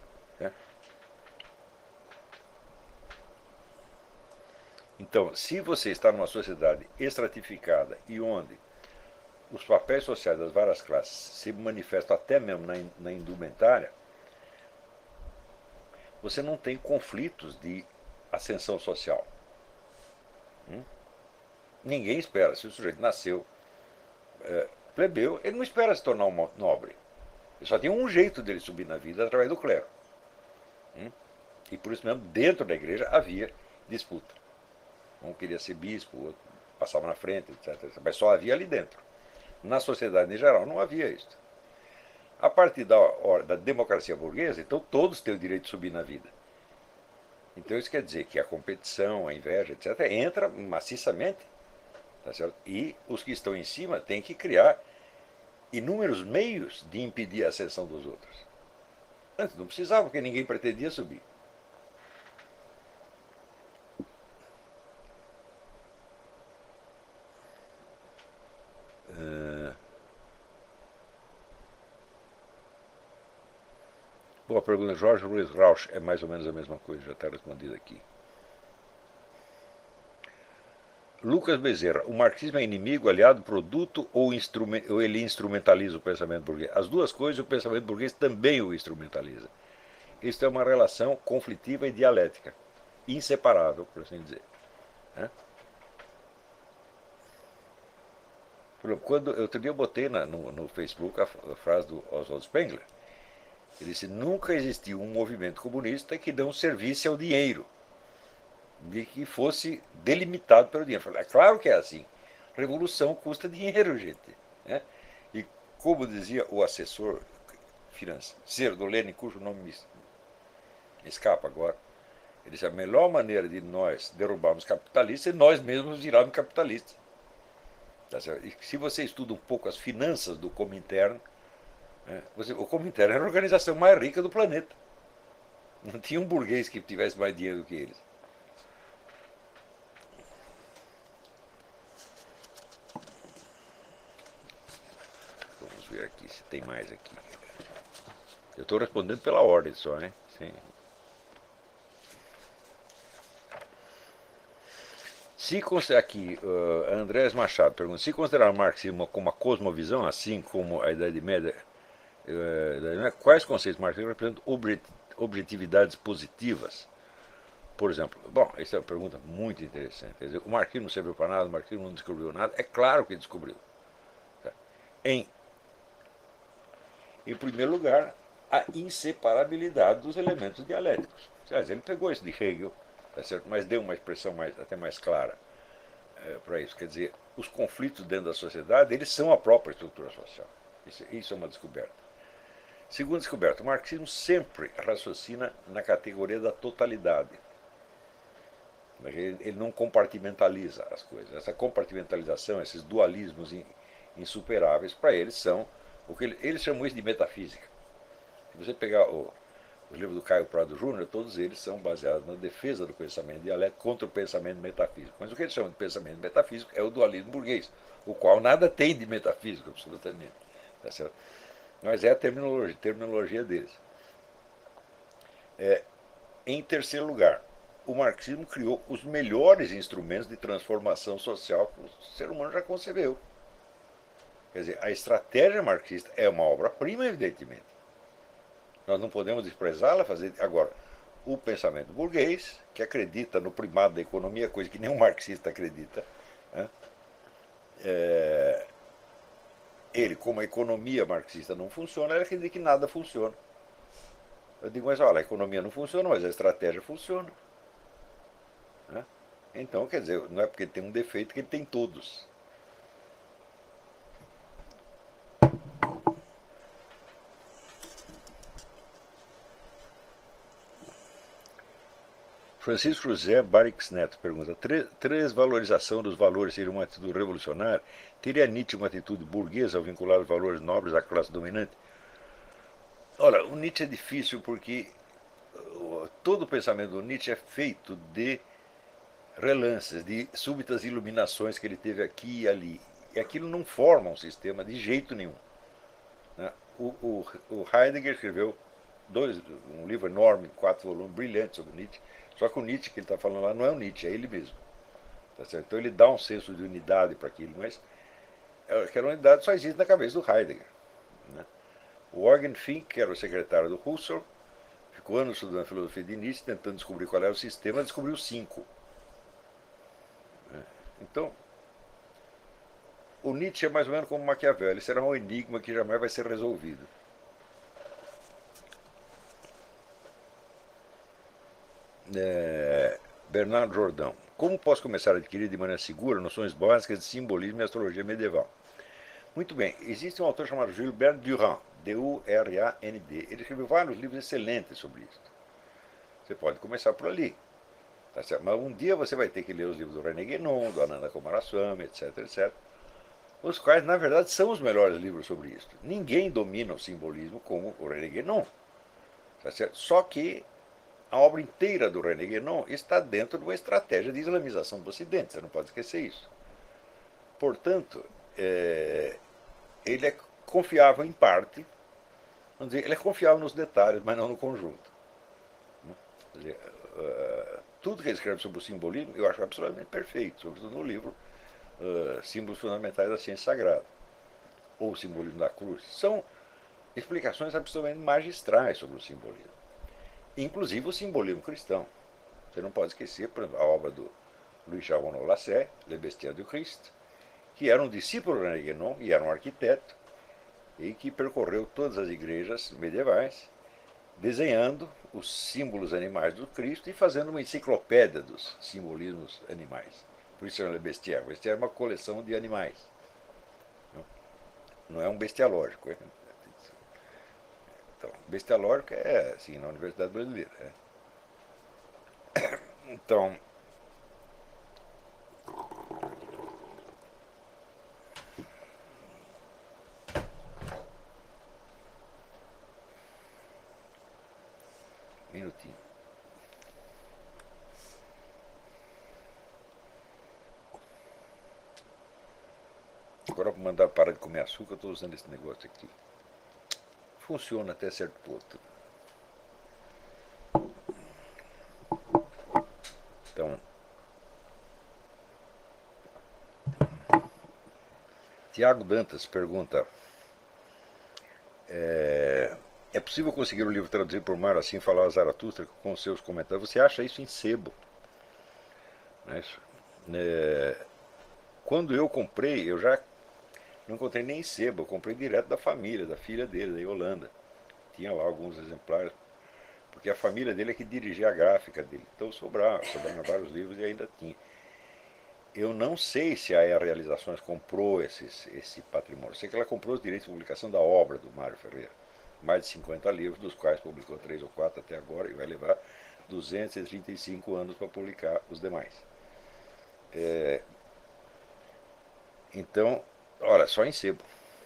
Então, se você está numa sociedade estratificada e onde os papéis sociais das várias classes se manifestam até mesmo na indumentária, você não tem conflitos de ascensão social. Ninguém espera. Se o sujeito nasceu plebeu, ele não espera se tornar um nobre. Ele só tem um jeito dele subir na vida, através do clero. E por isso mesmo, dentro da igreja havia disputa. Um queria ser bispo, o outro passava na frente, etc. Mas só havia ali dentro. Na sociedade em geral não havia isso. A partir da democracia burguesa, então todos têm o direito de subir na vida. Então isso quer dizer que a competição, a inveja, etc., entra maciçamente. Tá certo? E os que estão em cima têm que criar inúmeros meios de impedir a ascensão dos outros. Antes não precisava, porque ninguém pretendia subir. Bom, a pergunta de Jorge Luiz Rauch é mais ou menos a mesma coisa, já está respondida aqui. Lucas Bezerra, o marxismo é inimigo, aliado, produto ou ele instrumentaliza o pensamento burguês? As duas coisas, o pensamento burguês também o instrumentaliza. Isso é uma relação conflitiva e dialética, inseparável, por assim dizer. Quando outro dia eu botei no Facebook a frase do Oswald Spengler. Ele disse: nunca existiu um movimento comunista que não servisse ao dinheiro, de que fosse delimitado pelo dinheiro. Eu falei, é claro que é assim. Revolução custa dinheiro, gente. Né? E como dizia o assessor financeiro do Lenin, cujo nome me escapa agora, ele disse: a melhor maneira de nós derrubarmos capitalistas é nós mesmos virarmos capitalistas. E se você estuda um pouco as finanças do Comintern, o Comintern era a organização mais rica do planeta. Não tinha um burguês que tivesse mais dinheiro do que eles. Vamos ver aqui se tem mais aqui. Eu estou respondendo pela ordem só, né? Sim. Aqui, Andrés Machado pergunta: se considerar o marxismo como uma cosmovisão, assim como a Idade Média, quais conceitos marxistas representam objetividades positivas? Por exemplo, bom, essa é uma pergunta muito interessante. Quer dizer, o marxismo não serviu para nada, o marxismo não descobriu nada. É claro que descobriu. Tá? Em primeiro lugar, a inseparabilidade dos elementos dialéticos. Ele pegou isso de Hegel, tá certo? Mas deu uma expressão até mais clara para isso. Quer dizer, os conflitos dentro da sociedade, eles são a própria estrutura social. Isso é uma descoberta. Segunda descoberta: o marxismo sempre raciocina na categoria da totalidade. Ele não compartimentaliza as coisas. Essa compartimentalização, esses dualismos insuperáveis, para eles são o que eles chamam isso de metafísica. Se você pegar os livros do Caio Prado Júnior, todos eles são baseados na defesa do pensamento dialético contra o pensamento metafísico. Mas o que eles chamam de pensamento metafísico é o dualismo burguês, o qual nada tem de metafísico, absolutamente. Tá certo? Mas é a terminologia deles. Em terceiro lugar, o marxismo criou os melhores instrumentos de transformação social que o ser humano já concebeu. Quer dizer, a estratégia marxista é uma obra-prima, evidentemente. Nós não podemos desprezá-la. Agora, o pensamento burguês, que acredita no primado da economia, coisa que nenhum marxista acredita, né? Ele, como a economia marxista não funciona, ele acredita que nada funciona. Eu digo, mas olha, a economia não funciona, mas a estratégia funciona. Né? Então, quer dizer, não é porque tem um defeito que ele tem todos. Francisco José Barix Neto pergunta: desvalorização dos valores seria uma atitude revolucionária? Teria Nietzsche uma atitude burguesa ao vincular os valores nobres à classe dominante? Olha, o Nietzsche é difícil porque todo o pensamento do Nietzsche é feito de relances, de súbitas iluminações que ele teve aqui e ali. E aquilo não forma um sistema de jeito nenhum. Né? O Heidegger escreveu um livro enorme, 4 volumes, brilhante sobre Nietzsche. Só que o Nietzsche que ele está falando lá não é o Nietzsche, é ele mesmo. Tá certo? Então ele dá um senso de unidade para aquilo, mas aquela unidade só existe na cabeça do Heidegger. Né? O Eugen Fink, que era o secretário do Husserl, ficou anos estudando a filosofia de Nietzsche, tentando descobrir qual era o sistema, descobriu 5. Então, o Nietzsche é mais ou menos como Maquiavel, ele será um enigma que jamais vai ser resolvido. Bernardo Jordão: como posso começar a adquirir de maneira segura noções básicas de simbolismo e astrologia medieval? Muito bem, existe um autor chamado Gilbert Durand, D-U-R-A-N-D. Ele escreveu vários livros excelentes sobre isso. Você pode começar por ali. Tá certo? Mas um dia você vai ter que ler os livros do René Guénon, do Ananda Coomaraswamy, etc, etc. Os quais, na verdade, são os melhores livros sobre isso. Ninguém domina o simbolismo como o René Guénon. Tá certo? Só que a obra inteira do René Guénon está dentro de uma estratégia de islamização do Ocidente. Você não pode esquecer isso. Portanto, ele é confiável em parte. Vamos dizer, ele é confiável nos detalhes, mas não no conjunto. Quer dizer, tudo que ele escreve sobre o simbolismo eu acho absolutamente perfeito, sobretudo no livro Símbolos Fundamentais da Ciência Sagrada, ou o Simbolismo da Cruz. São explicações absolutamente magistrais sobre o simbolismo, inclusive o simbolismo cristão. Você não pode esquecer, por exemplo, a obra do Louis Charbonneau Lasset, Le Bestiaire du Christ, que era um discípulo de René Guénon e era um arquiteto, e que percorreu todas as igrejas medievais, desenhando os símbolos animais do Cristo e fazendo uma enciclopédia dos simbolismos animais. Por isso é Le Bestiaire. O Bestiaire é uma coleção de animais. Não é um bestialógico. Então, bestialógico é assim, na Universidade Brasileira. Então, minutinho. Agora, para mandar parar de comer açúcar, eu estou usando esse negócio aqui. Funciona até certo ponto. Então, Tiago Dantas pergunta: é possível conseguir o livro traduzido por Mário Assim Falava Zaratustra com seus comentários? Você acha isso em sebo? Não é isso? Quando eu comprei, eu já não encontrei nem em sebo, eu comprei direto da família, da filha dele, da Yolanda. Tinha lá alguns exemplares, porque a família dele é que dirigia a gráfica dele. Então sobraram vários livros e ainda tinha. Eu não sei se a Realizações comprou esse patrimônio. Eu sei que ela comprou os direitos de publicação da obra do Mário Ferreira. Mais de 50 livros, dos quais publicou 3 ou 4 até agora, e vai levar 235 anos para publicar os demais. Então, olha, só em sebo.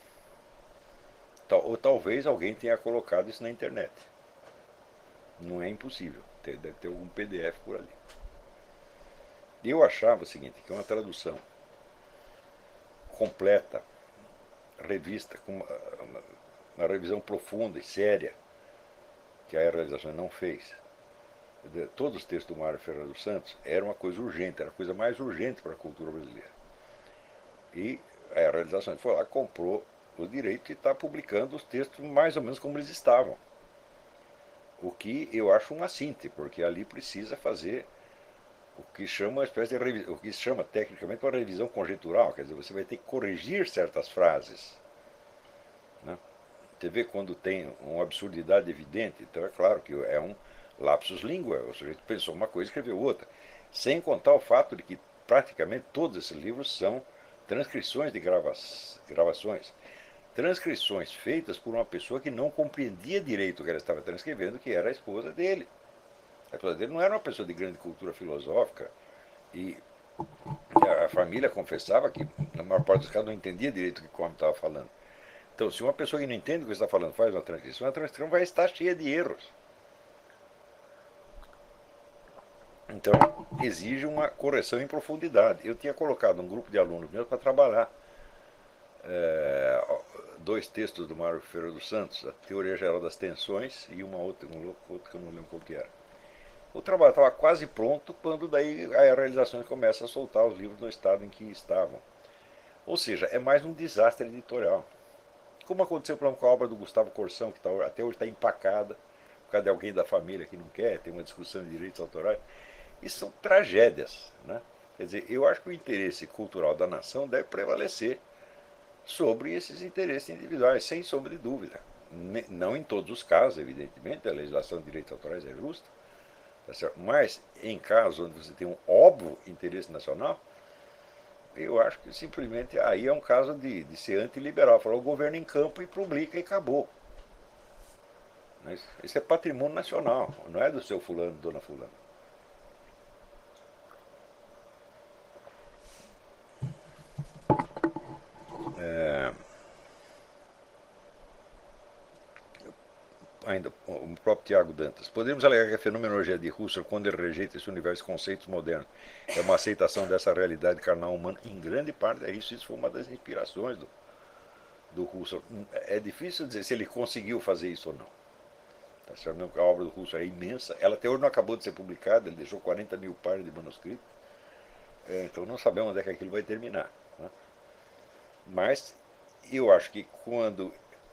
Ou talvez alguém tenha colocado isso na internet. Não é impossível. Deve ter algum PDF por ali. Eu achava o seguinte, que uma tradução completa, revista, com uma revisão profunda e séria, que a Realizações não fez, de todos os textos do Mário Ferreira dos Santos, era uma coisa urgente, era a coisa mais urgente para a cultura brasileira. E a Realizações foi lá, comprou os direitos e está publicando os textos mais ou menos como eles estavam. O que eu acho um assinte, porque ali precisa fazer o que chama uma espécie de o que se chama tecnicamente uma revisão conjectural, quer dizer, você vai ter que corrigir certas frases, né? Você vê quando tem uma absurdidade evidente, então é claro que é um lapsus língua, o sujeito pensou uma coisa e escreveu outra, sem contar o fato de que praticamente todos esses livros são transcrições de gravações, transcrições feitas por uma pessoa que não compreendia direito o que ela estava transcrevendo, que era a esposa dele. A esposa dele não era uma pessoa de grande cultura filosófica e a família confessava que, na maior parte dos casos, não entendia direito o que o homem estava falando. Então, se uma pessoa que não entende o que está falando faz uma transcrição, a transcrição vai estar cheia de erros. Então, exige uma correção em profundidade. Eu tinha colocado um grupo de alunos meus para trabalhar 2 textos do Mário Ferreira dos Santos, a Teoria Geral das Tensões e um outro que eu não lembro qual que era. O trabalho estava quase pronto quando daí a Realizações começa a soltar os livros no estado em que estavam. Ou seja, é mais um desastre editorial. Como aconteceu, por exemplo, com a obra do Gustavo Corsão, que até hoje está empacada, por causa de alguém da família que não quer, tem uma discussão de direitos autorais. Isso são tragédias, né? Quer dizer, eu acho que o interesse cultural da nação deve prevalecer sobre esses interesses individuais, sem sombra de dúvida. Não em todos os casos, evidentemente, a legislação de direitos autorais é justa, tá certo? Mas em casos onde você tem um óbvio interesse nacional, eu acho que simplesmente aí é um caso de ser antiliberal. Falar o governo em campo e publica e acabou. Mas isso é patrimônio nacional, não é do seu fulano, dona fulano. Ainda o próprio Tiago Dantas. Podemos alegar que a fenomenologia de Husserl, quando ele rejeita esse universo de conceitos modernos, é uma aceitação dessa realidade carnal humana? Em grande parte é isso. Isso foi uma das inspirações do Husserl. É difícil dizer se ele conseguiu fazer isso ou não. Tá certo? A obra do Russo é imensa. Ela até hoje não acabou de ser publicada, ele deixou 40 mil páginas de manuscrito. Então não sabemos onde é que aquilo vai terminar. Né? Mas eu acho que quando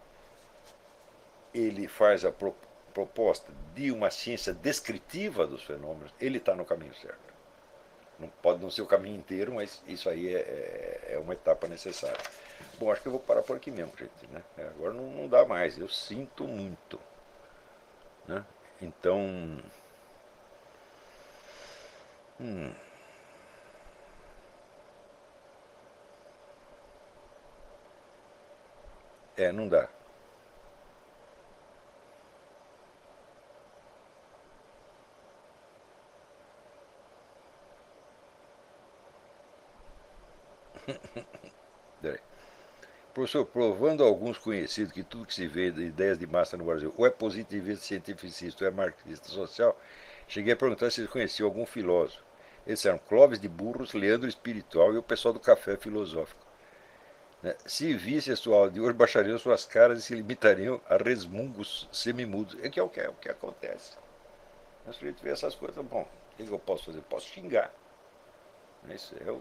ele faz a proposta de uma ciência descritiva dos fenômenos, ele está no caminho certo. Não pode não ser o caminho inteiro, mas isso aí é uma etapa necessária. Bom, acho que eu vou parar por aqui mesmo, gente. Né? Agora não dá mais, eu sinto muito. Né? Então. Não dá. Professor, provando a alguns conhecidos que tudo que se vê de ideias de massa no Brasil ou é positivista cientificista ou é marxista social, cheguei a perguntar se eles conheciam algum filósofo. Eles disseram Clóvis de Burros, Leandro Espiritual e o pessoal do café filosófico. Né? Se visse a sua aula de hoje, baixariam suas caras e se limitariam a resmungos semimudos. É o que acontece. O sujeito vê essas coisas, bom, o que eu posso fazer? Posso xingar. Isso é o...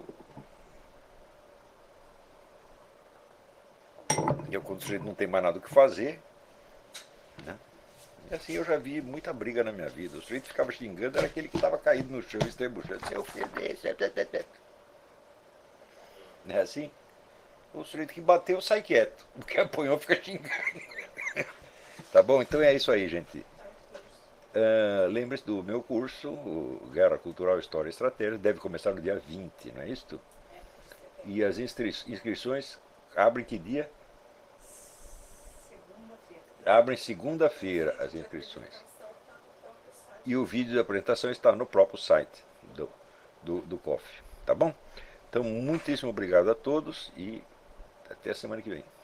quando o sujeito não tem mais nada o que fazer, né? E assim eu já vi muita briga na minha vida. O sujeito ficava xingando, era aquele que estava caído no chão, estrebuchando. Seu filho desse, não é assim? O sujeito que bateu sai quieto. O que apanhou fica xingando. Tá bom? Então é isso aí, gente. Lembre-se do meu curso, Guerra Cultural, História e Estratégia, deve começar no dia 20, não é isso? E as inscrições abrem que dia? Abrem segunda-feira as inscrições. E o vídeo da apresentação está no próprio site do COF. Tá bom? Então, muitíssimo obrigado a todos e até a semana que vem.